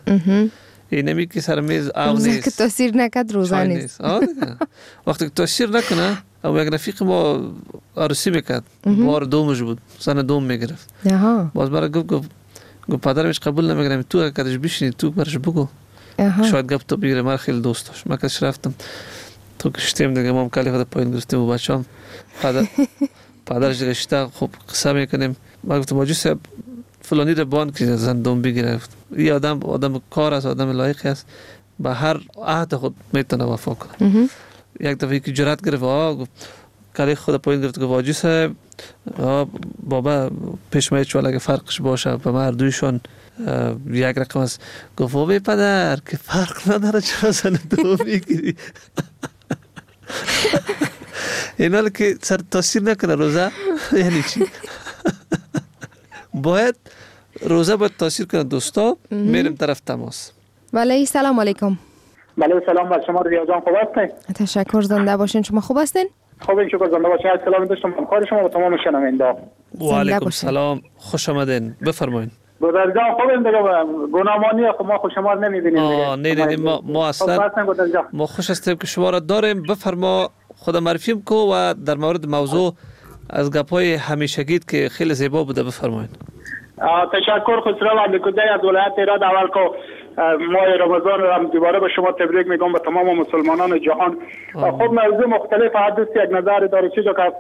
این نمی که سر میز آو نیست. روزه که تاثیر نکد روزه نیست. وقتی که تاثیر نکنه، او یک رفیق ما عروسی میکرد، بار دومش بود، سن دوم میگرفت. باز برای گفت گفت گفت پدرمش قبول نمیگرم، تو کدش بشینی تو برش بگو شاید گفت تو بگیره. من خیلی دوست داشت. من کش رفتم تو کشتیم دیگه، ما هم کلی خود پایین گرفتیم و بچه هم پدر پدرش دیگه شتا خوب قصه میکنیم. من گفتم ماجو صاحب فلانی رو باند که زن دوم بگیره. این آدم آدم کار است، آدم لایقی است، به هر عهد خود میتونه وفا کنه. یک دفعه که جرأت گرفت آه گفت کاری خود پایین گرفت که واجی صاحب بابا پیشمای چوال اگه فرقش باشه به ما دویشون یک رقم است. گفت بابا پدر که فرق نداره چرا زن دو میگیری. این حال که سر تاثیر نکنه روزه یعنی چی؟ باید روزه باید تاثیر کنه دوستا. میریم طرف تماس. بله سلام علیکم. بله سلام بر شما ریا جان، خوب هستین؟ تشکر، زنده باشین. شما خوب هستین؟ خوب شکر، زنده باشین. سلام داشتم همکار شما و تمام شنونده. و علیکم سلام، خوش آمدین. بفرمایید. برادر جان خوبین دیگه، گناهمانی خب ما خوش شما نمیبینیم دیگه. آه نه نه ما ما اصلا ما خوش هستیم که شما را داریم. بفرما خود معرفی کو و در مورد موضوع از گپ‌های همیشگیت که خیلی زیبا بوده بفرمایید. تشکر خسرو علیکودی از ولایت ایران. اول که ماه رمضان را هم دوباره به شما تبریک میگم به تمام مسلمانان جهان. خب موضوع مختلف حدث یک نظر داره. چیزا که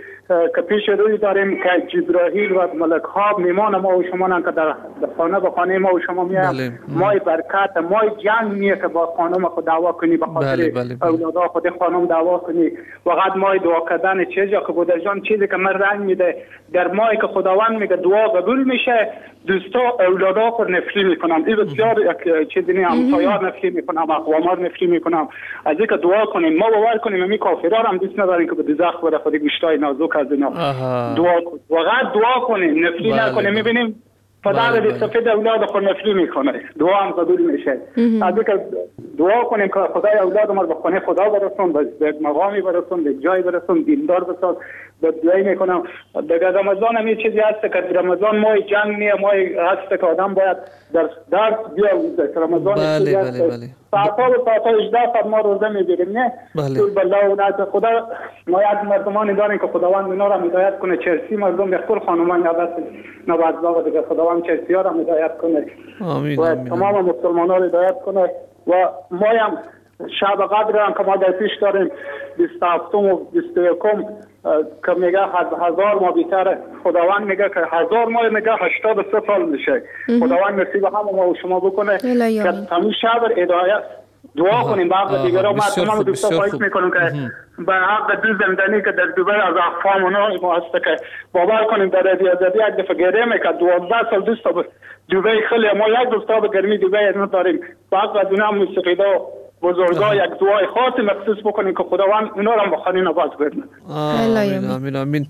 که پیش روی داریم که جبرائیل و ملک ها میمان ما و شما که در خانه به خانه ما و شما میایم. مای برکت، مای جنگ میه که با خانم خود دعوا کنی، به خاطر اولادا خود خانم دعوا کنی. وقت مای دعا کردن چیزی که بوده جان، چیزی که من رنگ میده در مای که خداوند میگه دعا قبول میشه، دوستا اولادا پر نفری میکنم. این بسیار یک چیزی نه، همسایار نفری میکنم، اقوامار نفری میکنم. از اینکه دعا کنیم، ما باور کنیم می کافرها هم دوست نداریم که به دوزخ بره، خود گوشتای نازک از اینا. دعا واقعا دعا کنیم، نفری نکنیم. میبینیم پدر به سفید اولاد خود نفری میکنه، دعا هم قبول میشه. از اینکه دعا کنیم که خدای اولاد ما به خانه خدا برسون، به مقامی برسون، به جایی برسون، دیندار بساز. به دعایی میکنم. در رمضان هم یه چیزی هست که رمضان ماه جنگ نیه، ماه هست که آدم باید در درس بیاویزه. رمضان بله بله بله ساعتها و ساعتها هجده ساعت ما روزه میگیریم نه؟ بله. بالله و نزد خدا ما یک مردمانی داریم که خداوند اینا را هدایت کنه. چرسی مردم به خود خانمان نبست نبازدا و دیگه خداوند چرسی ها را هدایت کنه. آمین. و آمین. تمام مسلمانان را هدایت کنه. و ما هم شب قدر هم که ما در پیش داریم بیست و هفتم و بیست و یکم که میگه هزار ما بیتره. خداوند میگه که هزار ما میگه هشتاد و سه سال میشه. خداوند نصیب همه ما و شما بکنه که تمام شب هدایت دعا کنیم. به حق دیگرها ما تمام دوستا خواهش میکنم که به حق دو زندانی که در دوبای از احفام اونا ما هست که باور کنیم در رادیو آزادی یک دفعه گریه میکرد. دوازده سال دوستا دوبای خیلی ما یک دوستا به گرمی دوبای از داریم. به حق از اونا موسیقیدا بزرگا یک دعای خاص مخصوص بکنیم که خداوند اونا را بخوانین نواز بدن. آمین آمین آمین.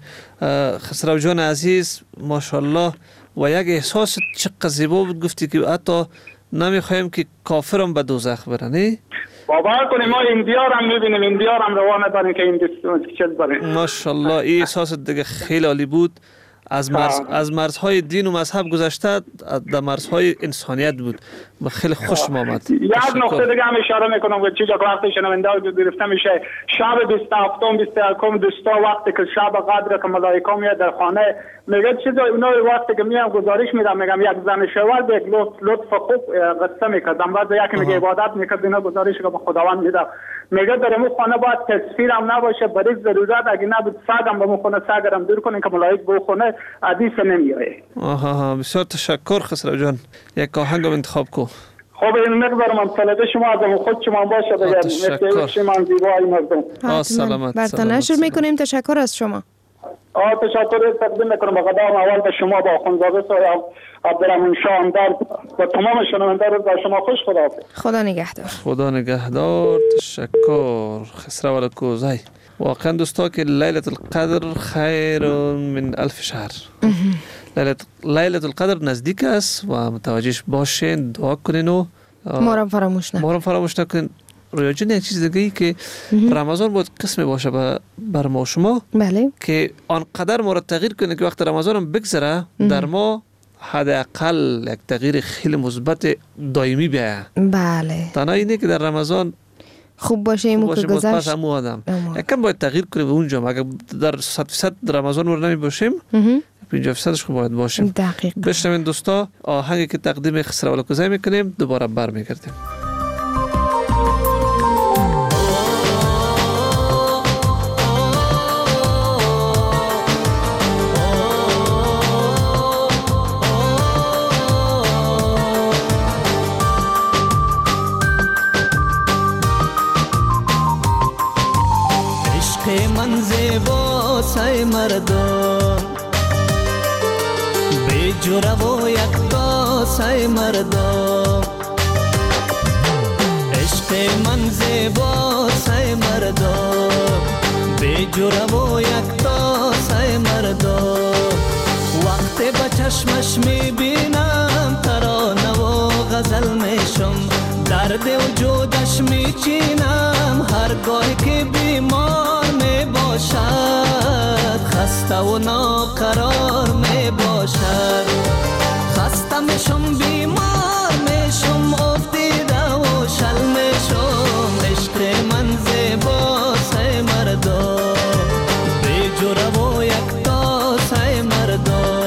خسرو جان عزیز ماشاءالله و یک احساس چقدر زیبا بود گفتی که حتی نمیخوایم که کافرم به دوزخ بره. نه باور کنیم ما اندیار هم میبینیم، اندیار هم روانه داریم که این چیز بریم. ماشاءالله این احساس دیگه خیلی عالی بود. از مرز از مرزهای دین و مذهب گذشته در مرزهای انسانیت بود و خیلی خوشم آمد. یک نقطه دیگه هم اشاره میکنم که چیزا که وقتی شنونده گرفته میشه شب بیست و هفتم بیست و یکم دوستا وقتی که شب قدر که ملائکه میاد در خانه میگه چیزا اونا وقتی که میام گزارش میدم میگم یک زن شوهر به لطف لطف خوب قصه میکردم. بعد یکی میگه عبادت میکرد اینا گزارش که به خداوند میدم. میگه در مو خانه باید تصویر هم نباشه، برای ضرورت اگه نبود سگم به مو خانه سگرم دور کنین که ملائکه به خانه حدیث نمیایه. آها بسیار تشکر خسرو جان. یک آهنگ انتخاب کو. خب این مقدار من سلاده شما از خود شما باشه دیگه. تشکر. شما زیبایی مردم. آ سلامت. برتون نشر میکنیم. تشکر از شما. آه تشکر تقدیم میکنم به قدم اول به شما با خانزاده سایه عبدالرحمن شاندر و تمام شنونده رو با شما خوش خدا خدا نگهدار. خدا نگهدار. تشکر خسرو الکوزی. واقعا دوستا که لیلة القدر خیر من الف شهر. لیلة القدر نزدیک است و متوجهش باشین، دعا کنین و ما را فراموش نکنین. ما را فراموش نکنین. رویا جان یک چیز دیگه ای که رمضان باید قسم باشه بر ما شما. بله. که آنقدر ما را تغییر کنه که وقت رمضان هم بگذره در ما حداقل یک تغییر خیلی مثبت دائمی بیایه. بله. تنها اینه که در رمضان خوب باشه ایمو که گذشت. پس همو آدم یکم باید تغییر کنیم اونجا. اگر در صد فیصد رمضان رو نمی باشیم پنجاه فیصدش خوب باید باشیم. دقیق. بشنوین دوستا آهنگی که تقدیم خسرو الکوزی میکنیم دوباره برمیگردیم. من زیبا سای مردم بی جوره و یک تا سای مردم عشق من زیبا سای مردم بی جوره و یک تا سای مردم وقتی به چشمش میبینم ترانه و غزل میشم درد وجودش میچینم هرگاه که بیمار میباشد خسته و ناقرار میباشد خسته میشم بیمار میشم افتیده و شل میشم عشق من زیبا سای مردم بی جوره و یک تا سای مردم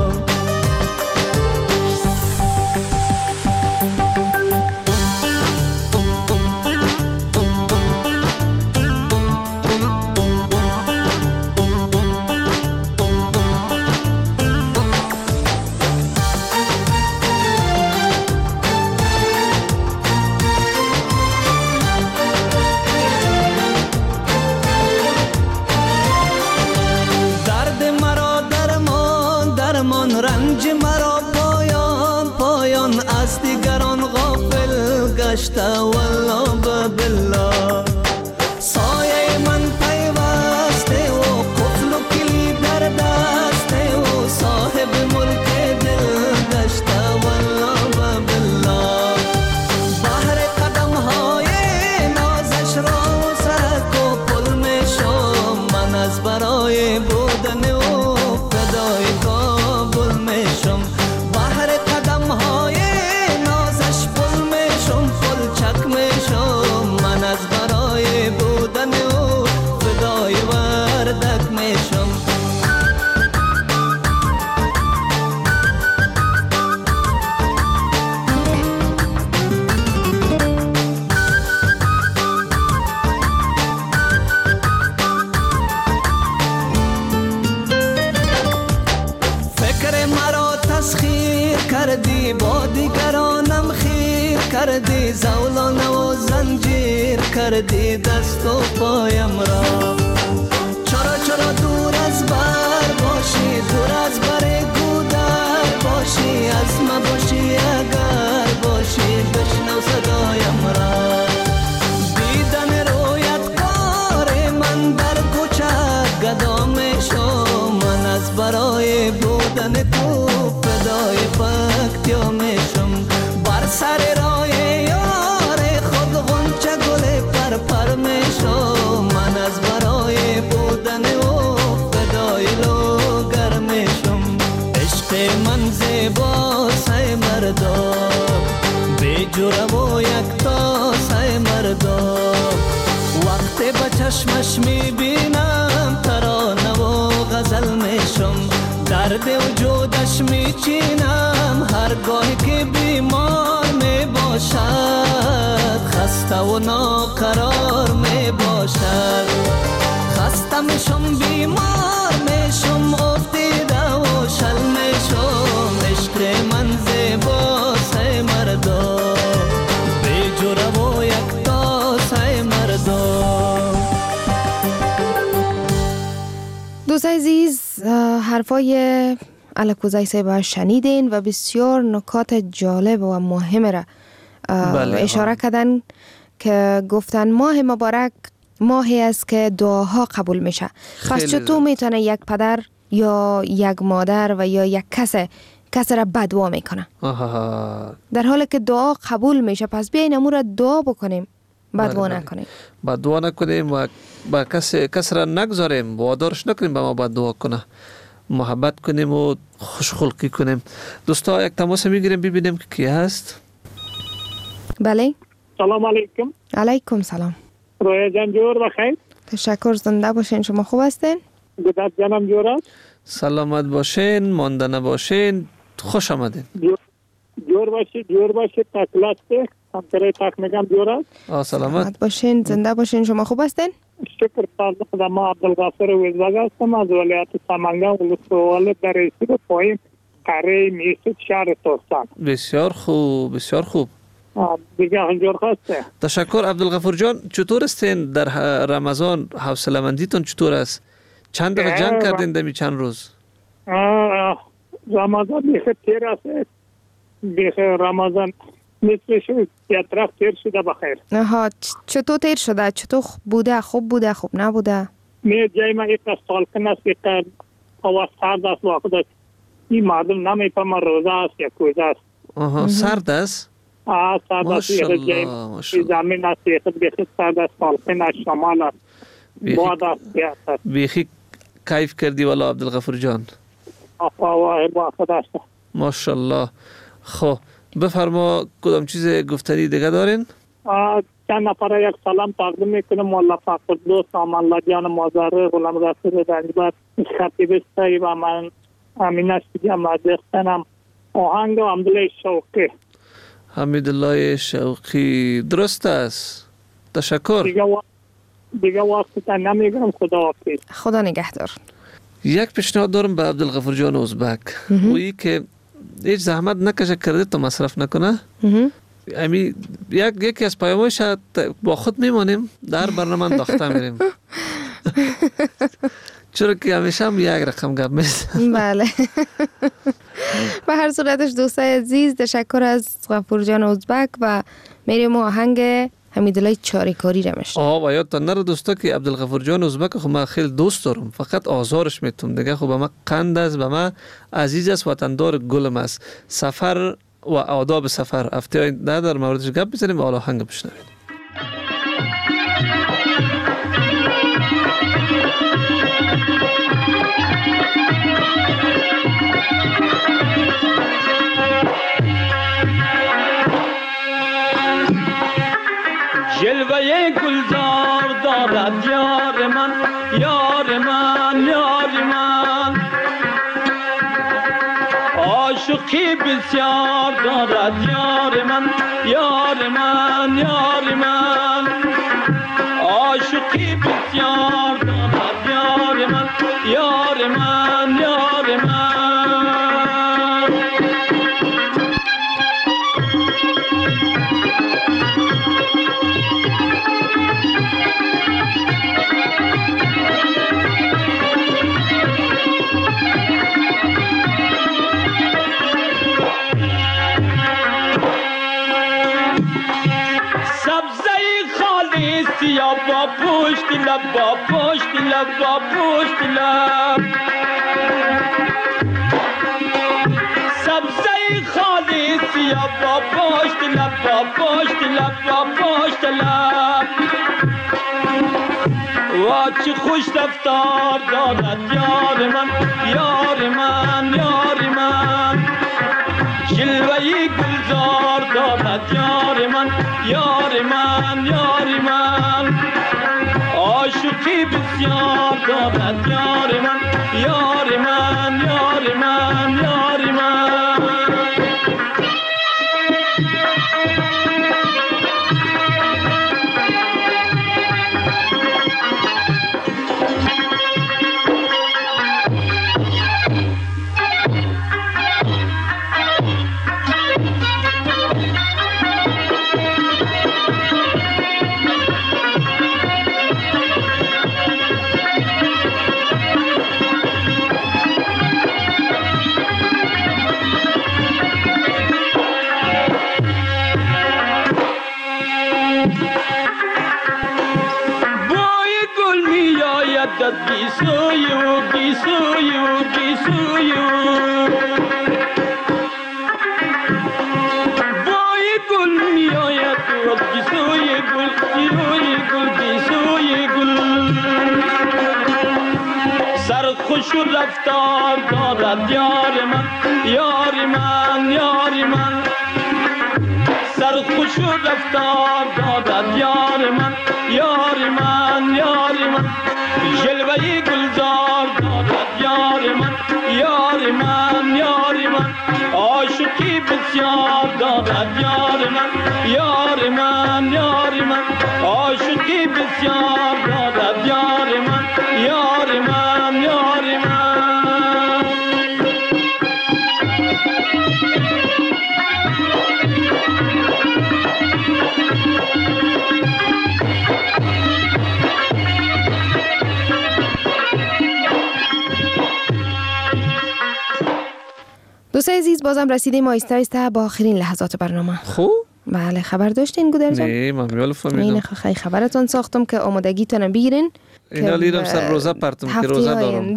رنج مرا پایان پایان از دیگران غافل گشته والله بالله سایه من پیوسته و قفل و کلید در دسته و صاحب ملک دل گشته والله بالله بحر قدم های نازش را سرک و پل می شم من از برای بودن و فدای کابل میشم بحر قدم های نازش پل میشم پل چک میشم من از برای بودن او فدای وردک میشم کردی با دیگرانم خیر کردی زولانه و زنجیر کردی دست و پایم را چرا چرا دور از بر باشی دور از بر گودر باشی از ما باشی اگر باشی بشنو صدایم را دیدن رویت کار من در کوچه گدا میشم من از برای بودن تو فدای پکتیا میشم بر سر راه یار خود غنچه گل پر پر میشم من از برای بودن او فدای لوگر میشم عشق من زیبا سای مردم بی جوره و یک تا سای مردم وقتی به چشمش میبینم ترانه و غزل میشم درد وجودش میچینم هرگاه که بیمار میباشد خسته و ناقرار میباشد خسته میشم بیمار میشم افتیده و شل میشم عشق من زیبا سای مردم بی جوره و یک تا سای مردم دوست عزیز حرفای الکوزای صاحب شنیدین و بسیار نکات جالب و مهم را بله اشاره کردن که گفتن ماه مبارک ماهی است که دعاها قبول میشه. پس چطور میتونه یک پدر یا یک مادر و یا یک کس کس را بددعا میکنه آها. در حالی که دعا قبول میشه؟ پس بیاین امور را دعا بکنیم بددعا نکنیم بددعا نکنیم و با کس کس را نگذاریم وادارش نکنیم به ما بددعا کنه محبت کنیم و خوشخلقی کنیم. دوستا یک تماس میگیریم ببینیم که کی هست. بله سلام علیکم. علیکم سلام. رویا جان جور بخیر. تشکر، زنده باشین. شما خوب هستین؟ گودت جانم جور است. سلامت باشین، مانده نباشین، خوش آمدین. جور, جور باشید، جور باشید، تکلاسته همکره تک میگم جور است. آه سلامت باشین، زنده باشین. شما خوب هستین؟ شکر خدا. ما عبدالغفور ویزباگ هستم از ولایت سمنگان ولسوالی در رسید پایین قره میسود شهر ترکستان. بسیار خوب، بسیار خوب. دیگه هنجور خواسته. تشکر عبدالغفور جان. چطور استین در رمضان؟ حوصله مندیتون چطور است؟ چند دفعه جنگ کردین دمی چند روز؟ رمضان بیخی تیر است، بیخی رمضان نصفش یه طرف تیر شده بخیر. آها، چطور تیر شده؟ چطور بوده؟ خوب بوده؟ خوب نبوده؟ می جای ما یک سالکن است یک هوا سرد است وقت است. این مردم نمیفهمه روزه است یا کوزه است. آها، سرد است؟ آه سرد است. ماشاءالله ماشاءالله. زمین است یک بیخی سرد است، سالکن است، شمال است، باد است. بیخی کیف کردی والا عبدالغفور جان. آفا با خدا است. ماشاءالله. خب بفرما کدام چیز گفتنی دیگه دارین؟ چند نفر یک سلام تقدیم میکنم. مولا فقط دوست امان الله جان مازاره غلام رسول رنجبر خطیب صاحب من امینه شدیم دختنم آهنگ و حمدالله شوقی. حمیدالله شوقی درست است. تشکر. دیگه و... دیگه وقت تا نمیگم. خدا حافظ. خدا نگهدار. یک پیشنهاد دارم به عبدالغفور جان ازبک. وی که هیچ زحمت نکشه کردید تا مصرف نکنه. امی یک یکی از پیامش با خود میمانیم در برنامه انداخته میریم. چرا که همیشه هم یک رقم گپ میزنیم. بله. به هر صورتش دوستای عزیز تشکر از غفور جان ازبک و میریم آهنگ حمیدالله چاریکاری رو میشنم. آها و یادتان نره دوستا که عبدالغفور جان ازبک خب من خیلی دوست دارم، فقط آزارش میتونم دیگه. خب به من قند است، به من عزیز است، وطندار گلم است. سفر و آداب سفر هفته آینده در موردش گپ میزنیم و حالا آهنگ بشنوید. جلوه گلزار دارد یار من، یار من، یار من. عاشقی بسیار دارد یار من، یار من، یار من. عاشقی بسیار دارد یار من، یار من، یار من. سیاه با پشت لب، با پشت لب، با پشت لب. سبزه خالی سیاه با پشت لب، با پشت لب، با پشت لب. و چه خوش رفتار دارد یار من، یار من، یار من. جلوه گلزار دارد یار من، یار من، یار من. عاشقی بسیار دارد یار من، یار من، یار من، یار من. Gisuyu, gisuyu, gisuyu. Boy gul miyoyat, gisuyu gul, gisuyu gul, gisuyu gul. Sarxush raftar darad yar man, yar man, yar man. Sarxush raftar darad yar man, yar man, yar man. جلوه گلزار دارد یار من، یار من، یار من. عاشقی بسیار دارد یار من، یار من، یار من. عاشقی بسیار دارد یار من، یار من، یار من. دوستای عزیز، بازم رسیدیم آیسته آیسته با آخرین لحظات برنامه. خوب؟ بله، خبر داشتین گودر جان؟ نه، من میول فهمیدم. این خیلی خبرتون ساختم که آمادگیتون بگیرین. اینا لیرم سر روزه پرتم که روزه دارم.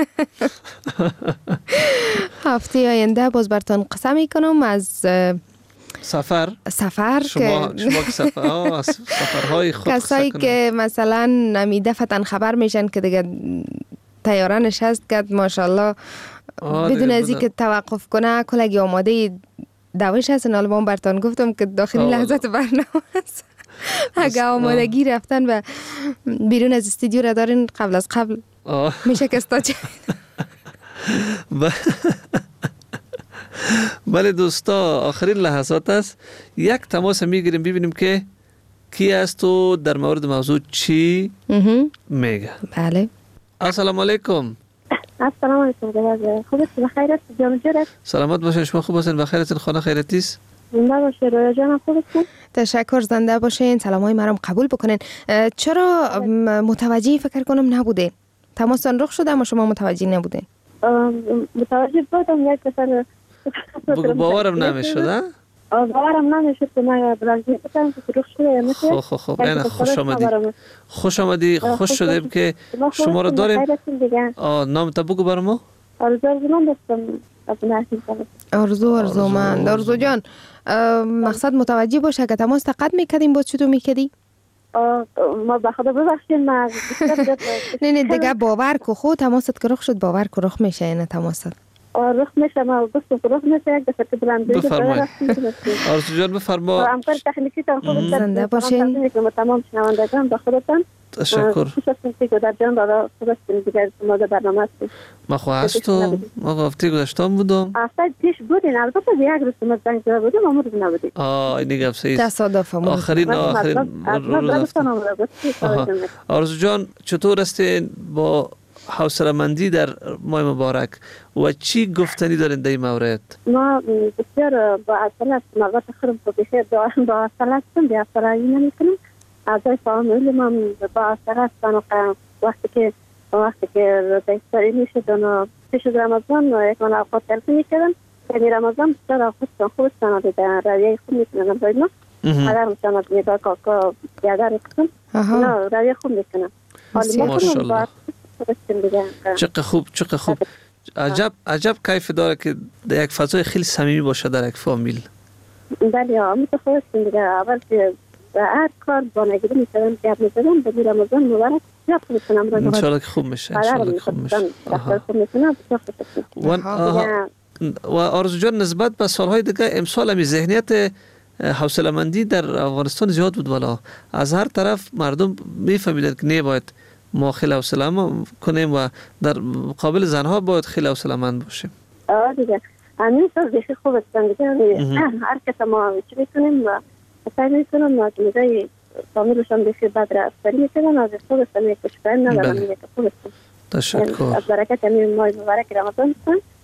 هفته آینده باز براتون قسم میکنم از سفر سفر شما که شما که سفر سفرهای خود کسایی که مثلا نمیده فتن خبر میشن که دیگه طیاره نشست کرد ماشاءالله بدون از اینکه توقف کنه کلگی آماده دوش هستن. حالا من براتون گفتم که داخلی لحظات برنامه است. اگه آمادگی رفتن و بیرون از استودیو را دارین قبل از قبل میشه که استاچه. بله دوستا، آخرین لحظات است. یک تماس میگیریم ببینیم که کی است و در مورد موضوع چی میگه. بله. السلام علیکم. السلام علیکم. خوب است؟ بخیر است؟ جان جان. سلامت باشین. شما خوب هستین؟ بخیر هستین؟ خانه خیرتی است؟ زنده باشه. رویا جان خوب است؟ تشکر، زنده باشین. سلامای مرام قبول بکنین. چرا متوجه فکر کنم نبودین؟ تماستان رخ شده اما شما متوجه نبودین؟ متوجه بودم، یک دفعه باورم نمیشد. باورم نمیشد که من برازیل بودم که رخ شده یا نه. خب خب خب این خوش آمدی. خوش آمدی. خوش شدیم که شما رو داریم. نام تا بگو برام. آرزو من دستم. آرزو آرزو من آرزو جان، مقصد متوجه باشه که تماس تقد میکردیم باز چطور میکردی؟ ما به خدا ببخشین. ما نه نه دیگه باور کو خود تماست که رخ شد باور کو رخ میشه. این تماست رخ میشه. ما گفتم که رخ میشه. یک دفعه که بلندی بفرمایید آرزو جان. بفرما. امکان تکنیکی تان خوب زنده باشین. تمام شنوندگان به خودتان تشکر. در جان برای خودتون دیگر ما در برنامه هستیم. ما خواه هستم. ما هفته گذشتم بودم. هفته پیش بودین. البته یک روز ما زنگ زده بودیم اما روز نبودیم. آه این دیگه صحیح. تصادف بود. آخرین آخرین روز رفتم. آرزو جان چطور هستین با حوصله‌مندی در ماه مبارک و چی گفتنی دارین در این مورد؟ ما بسیار با حوصله هستیم. البته خودم بخیر با حوصله هستم. بی حوصله‌ای نمی‌کنم. اعضای فامیل من با حوصله هستن. وقتی که وقتی که روزه میشد و پیش از رمضان یک من اوقات تلفن میکردن. یعنی رمضان بسیار اوقات خوب استناده در رویه خوب میکنن. باید ما مادر میشن از میگاه کاکا بیادر میکنم. نه رویه خوب میکنم. ماشاءالله. چقدر خوب چقدر خوب. عجب عجب کیف داره که در یک فضای خیلی صمیمی باشه در یک فامیل. بله آمی تو خوب است دیگه. اول که هر کار با نگیری میکنم که میکنم به رمضان مبارک زیاد خوب میکنم. انشالله که خوب میشه. انشالله که خوب میشه. و آرزو جان نسبت به سالهای دیگه امسال همی ذهنیت حوصله‌مندی در افغانستان زیاد بود. والا از هر طرف مردم میفهمیدن که نباید ما خیلی حوصله‌مند کنیم و در مقابل زنها باید خیلی حوصله‌مند باشیم. آه دیگه همین سال دیگه خوب است دیگه. هر کس ما چی میکنیم و سعی میکنم ما که میگه فامیلشان بخیر بعد رفتاری میکنن از خوب است میگه کشور ندارم میگه خوب است. تشکر. از برکت همین ماه مبارک رمضان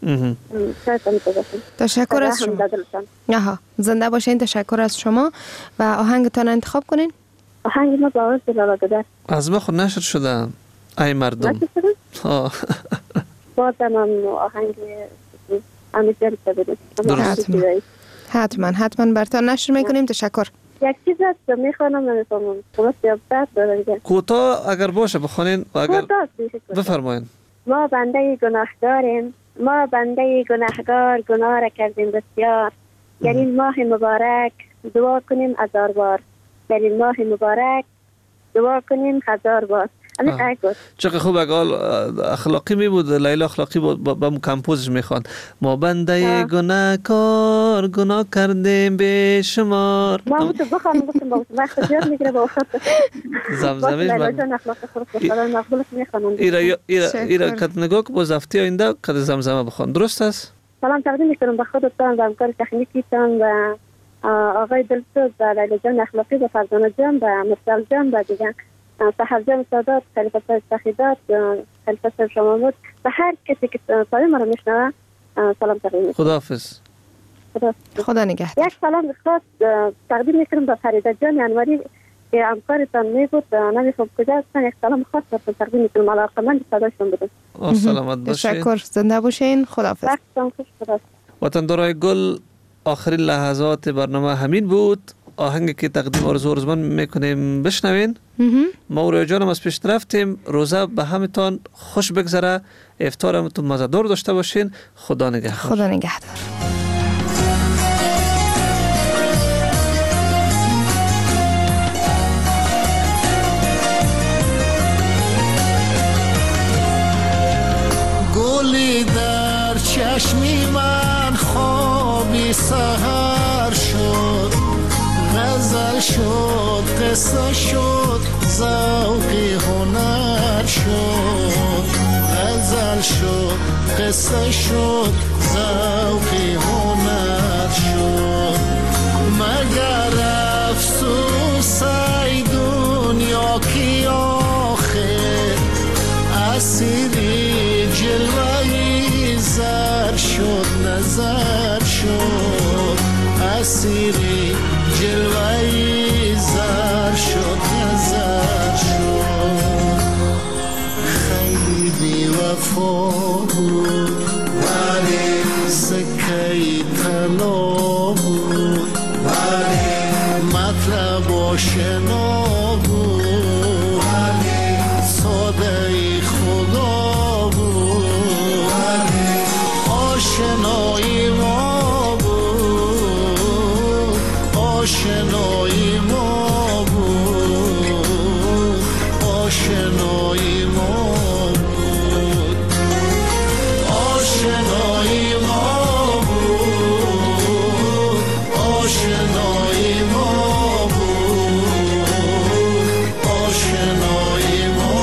تشکر از شما. آها زنده باشین. تشکر از شما و آهنگتان انتخاب کنین. آهنگ ما با آواز لالا گودر. از ما خود نشر شده ای مردم. ها بازم هم آهنگ امیدواری بدید. حتما حتما حتما براتون نشر میکنیم. تشکر. یک چیز است میخوانم نمیفهمم. خلاص یا بعد دارم. کوتاه اگر باشه بخونین و اگر بفرمایید. ما بنده گناهکاریم. ما بنده گناهکار گناه را کردیم بسیار. در این ماه مبارک دعا کنیم هزار بار. در این ماه مبارک دعا کنیم هزار بار. چقدر خوب اقال اخلاقی می بود. لیلا اخلاقی با کمپوزش میخوان. ما بنده گناهکار گناه کردیم به شمار. ما بود بخوام گفتم با وقت زیاد میگیره با وقت زمزمش لیلا اخلاق خود مقبولش میخوانم. ایرا ایرا ایرا کد نگاه که با زفتی آینده کد زمزمه بخوان. درست است؟ سلام تقدیم میکنم به خودتان و همکار تکنیکیتان و آقای دلسوز و لیلا جان اخلاقی و فرزانه جان و مرسل جان و دیگه صاحب جان سادات خلیفه صاحب تخیدات خلیفه صاحب شمامود و هر کسی که صدای ما رو میشنوه سلام تقدیم میکنم. خداحافظ. خدا نگهدار. یک سلام خاص تقدیم میکنم به فریده جان انواری که همکارتان می بود. نمیفهم کجا هستن. یک سلام خاص براتون تقدیم میکنم. علاقمند صدایشون بودم. سلامت باشین. تشکر. زنده باشین. خداحافظ. وقتتان خوش. خدا. وطندارای گل آخرین لحظات برنامه همین بود. آهنگی که تقدیم آرزو آرزومند میکنیم بشنوین. ما و جانم از پیش رفتیم. روزه به همتان خوش بگذره، افطار همتون مزه‌دار داشته باشین. خدا نگهدار. خدا نگهدار. گلی در چشمی من خوابی سحر شد، غزل شد قصه شد ذوقی هنر شد، غزل شد قصه شد ذوقی هنر شد. مگر افسوس ای دنیا کی آخر اسیری جلوهی زر شد نظر شد، اسیری جلوهی زر شد نظر شد. خیلی بی وفا بود ولی سکهی طلا بود، ولی مطلب آشنا بود، ولی ساده خدا بود، ولی آشنایی ما بود، آشنایی ما بود، آشنایی ما بود، آشنایی ما بود، آشنایی ما بود، آشنایی ما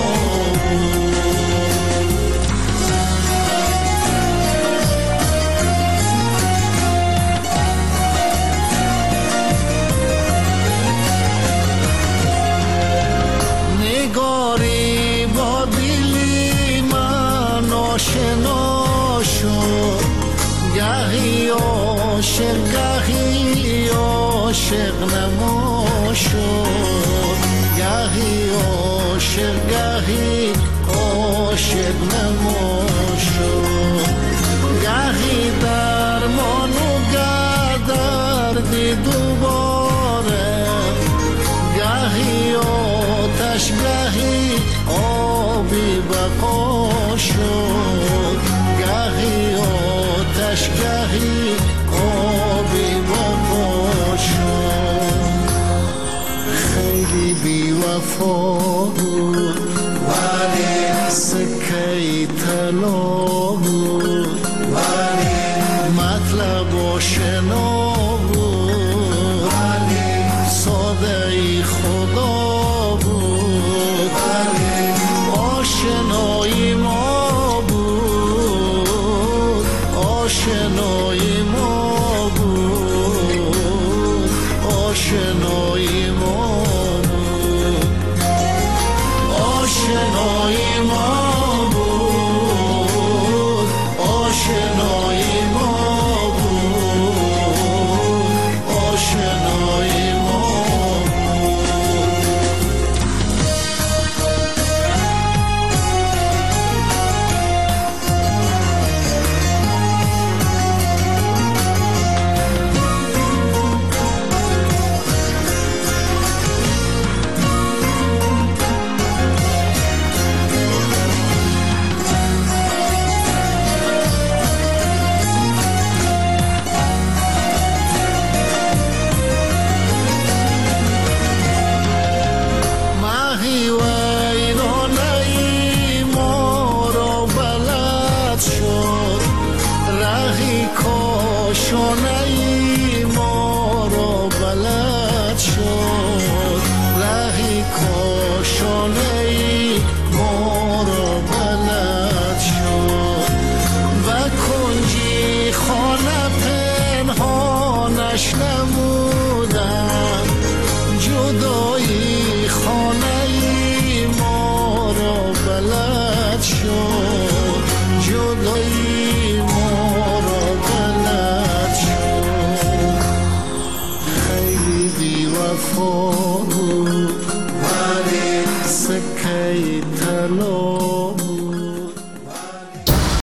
نگاری با دلی من آشنا شد، گهی عاشق گهی عاشق نما شد، گهی عاشق گهی عاشق نما شد. گهی درمان و گه دردی دوباره، گهی آتش گهی آبی بقا شد، گهی آتش گهی آبی بقا شد. خیلی بی وفا بود ولی سکهی طلا بود،